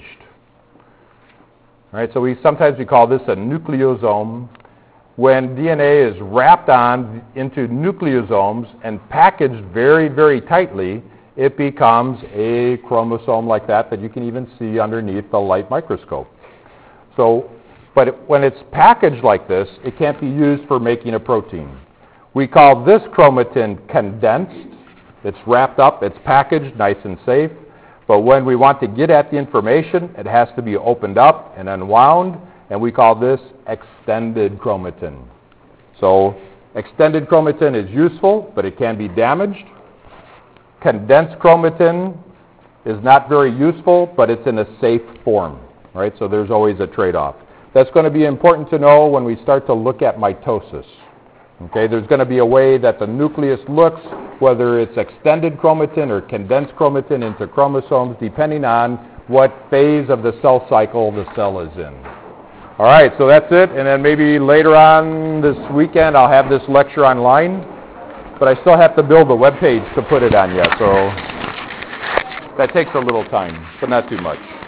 All right, so sometimes we call this a nucleosome. When DNA is wrapped on into nucleosomes and packaged very, very tightly, it becomes a chromosome like that you can even see underneath the light microscope. So, but when it's packaged like this, it can't be used for making a protein. We call this chromatin condensed. It's wrapped up, it's packaged, nice and safe. But when we want to get at the information, it has to be opened up and unwound, and we call this extended chromatin. So extended chromatin is useful, but it can be damaged. Condensed chromatin is not very useful, but it's in a safe form, right? So there's always a trade-off. That's going to be important to know when we start to look at mitosis. Okay, there's going to be a way that the nucleus looks, whether it's extended chromatin or condensed chromatin into chromosomes, depending on what phase of the cell cycle the cell is in. All right, so that's it, and then maybe later on this weekend I'll have this lecture online, but I still have to build a web page to put it on yet, so that takes a little time, but not too much.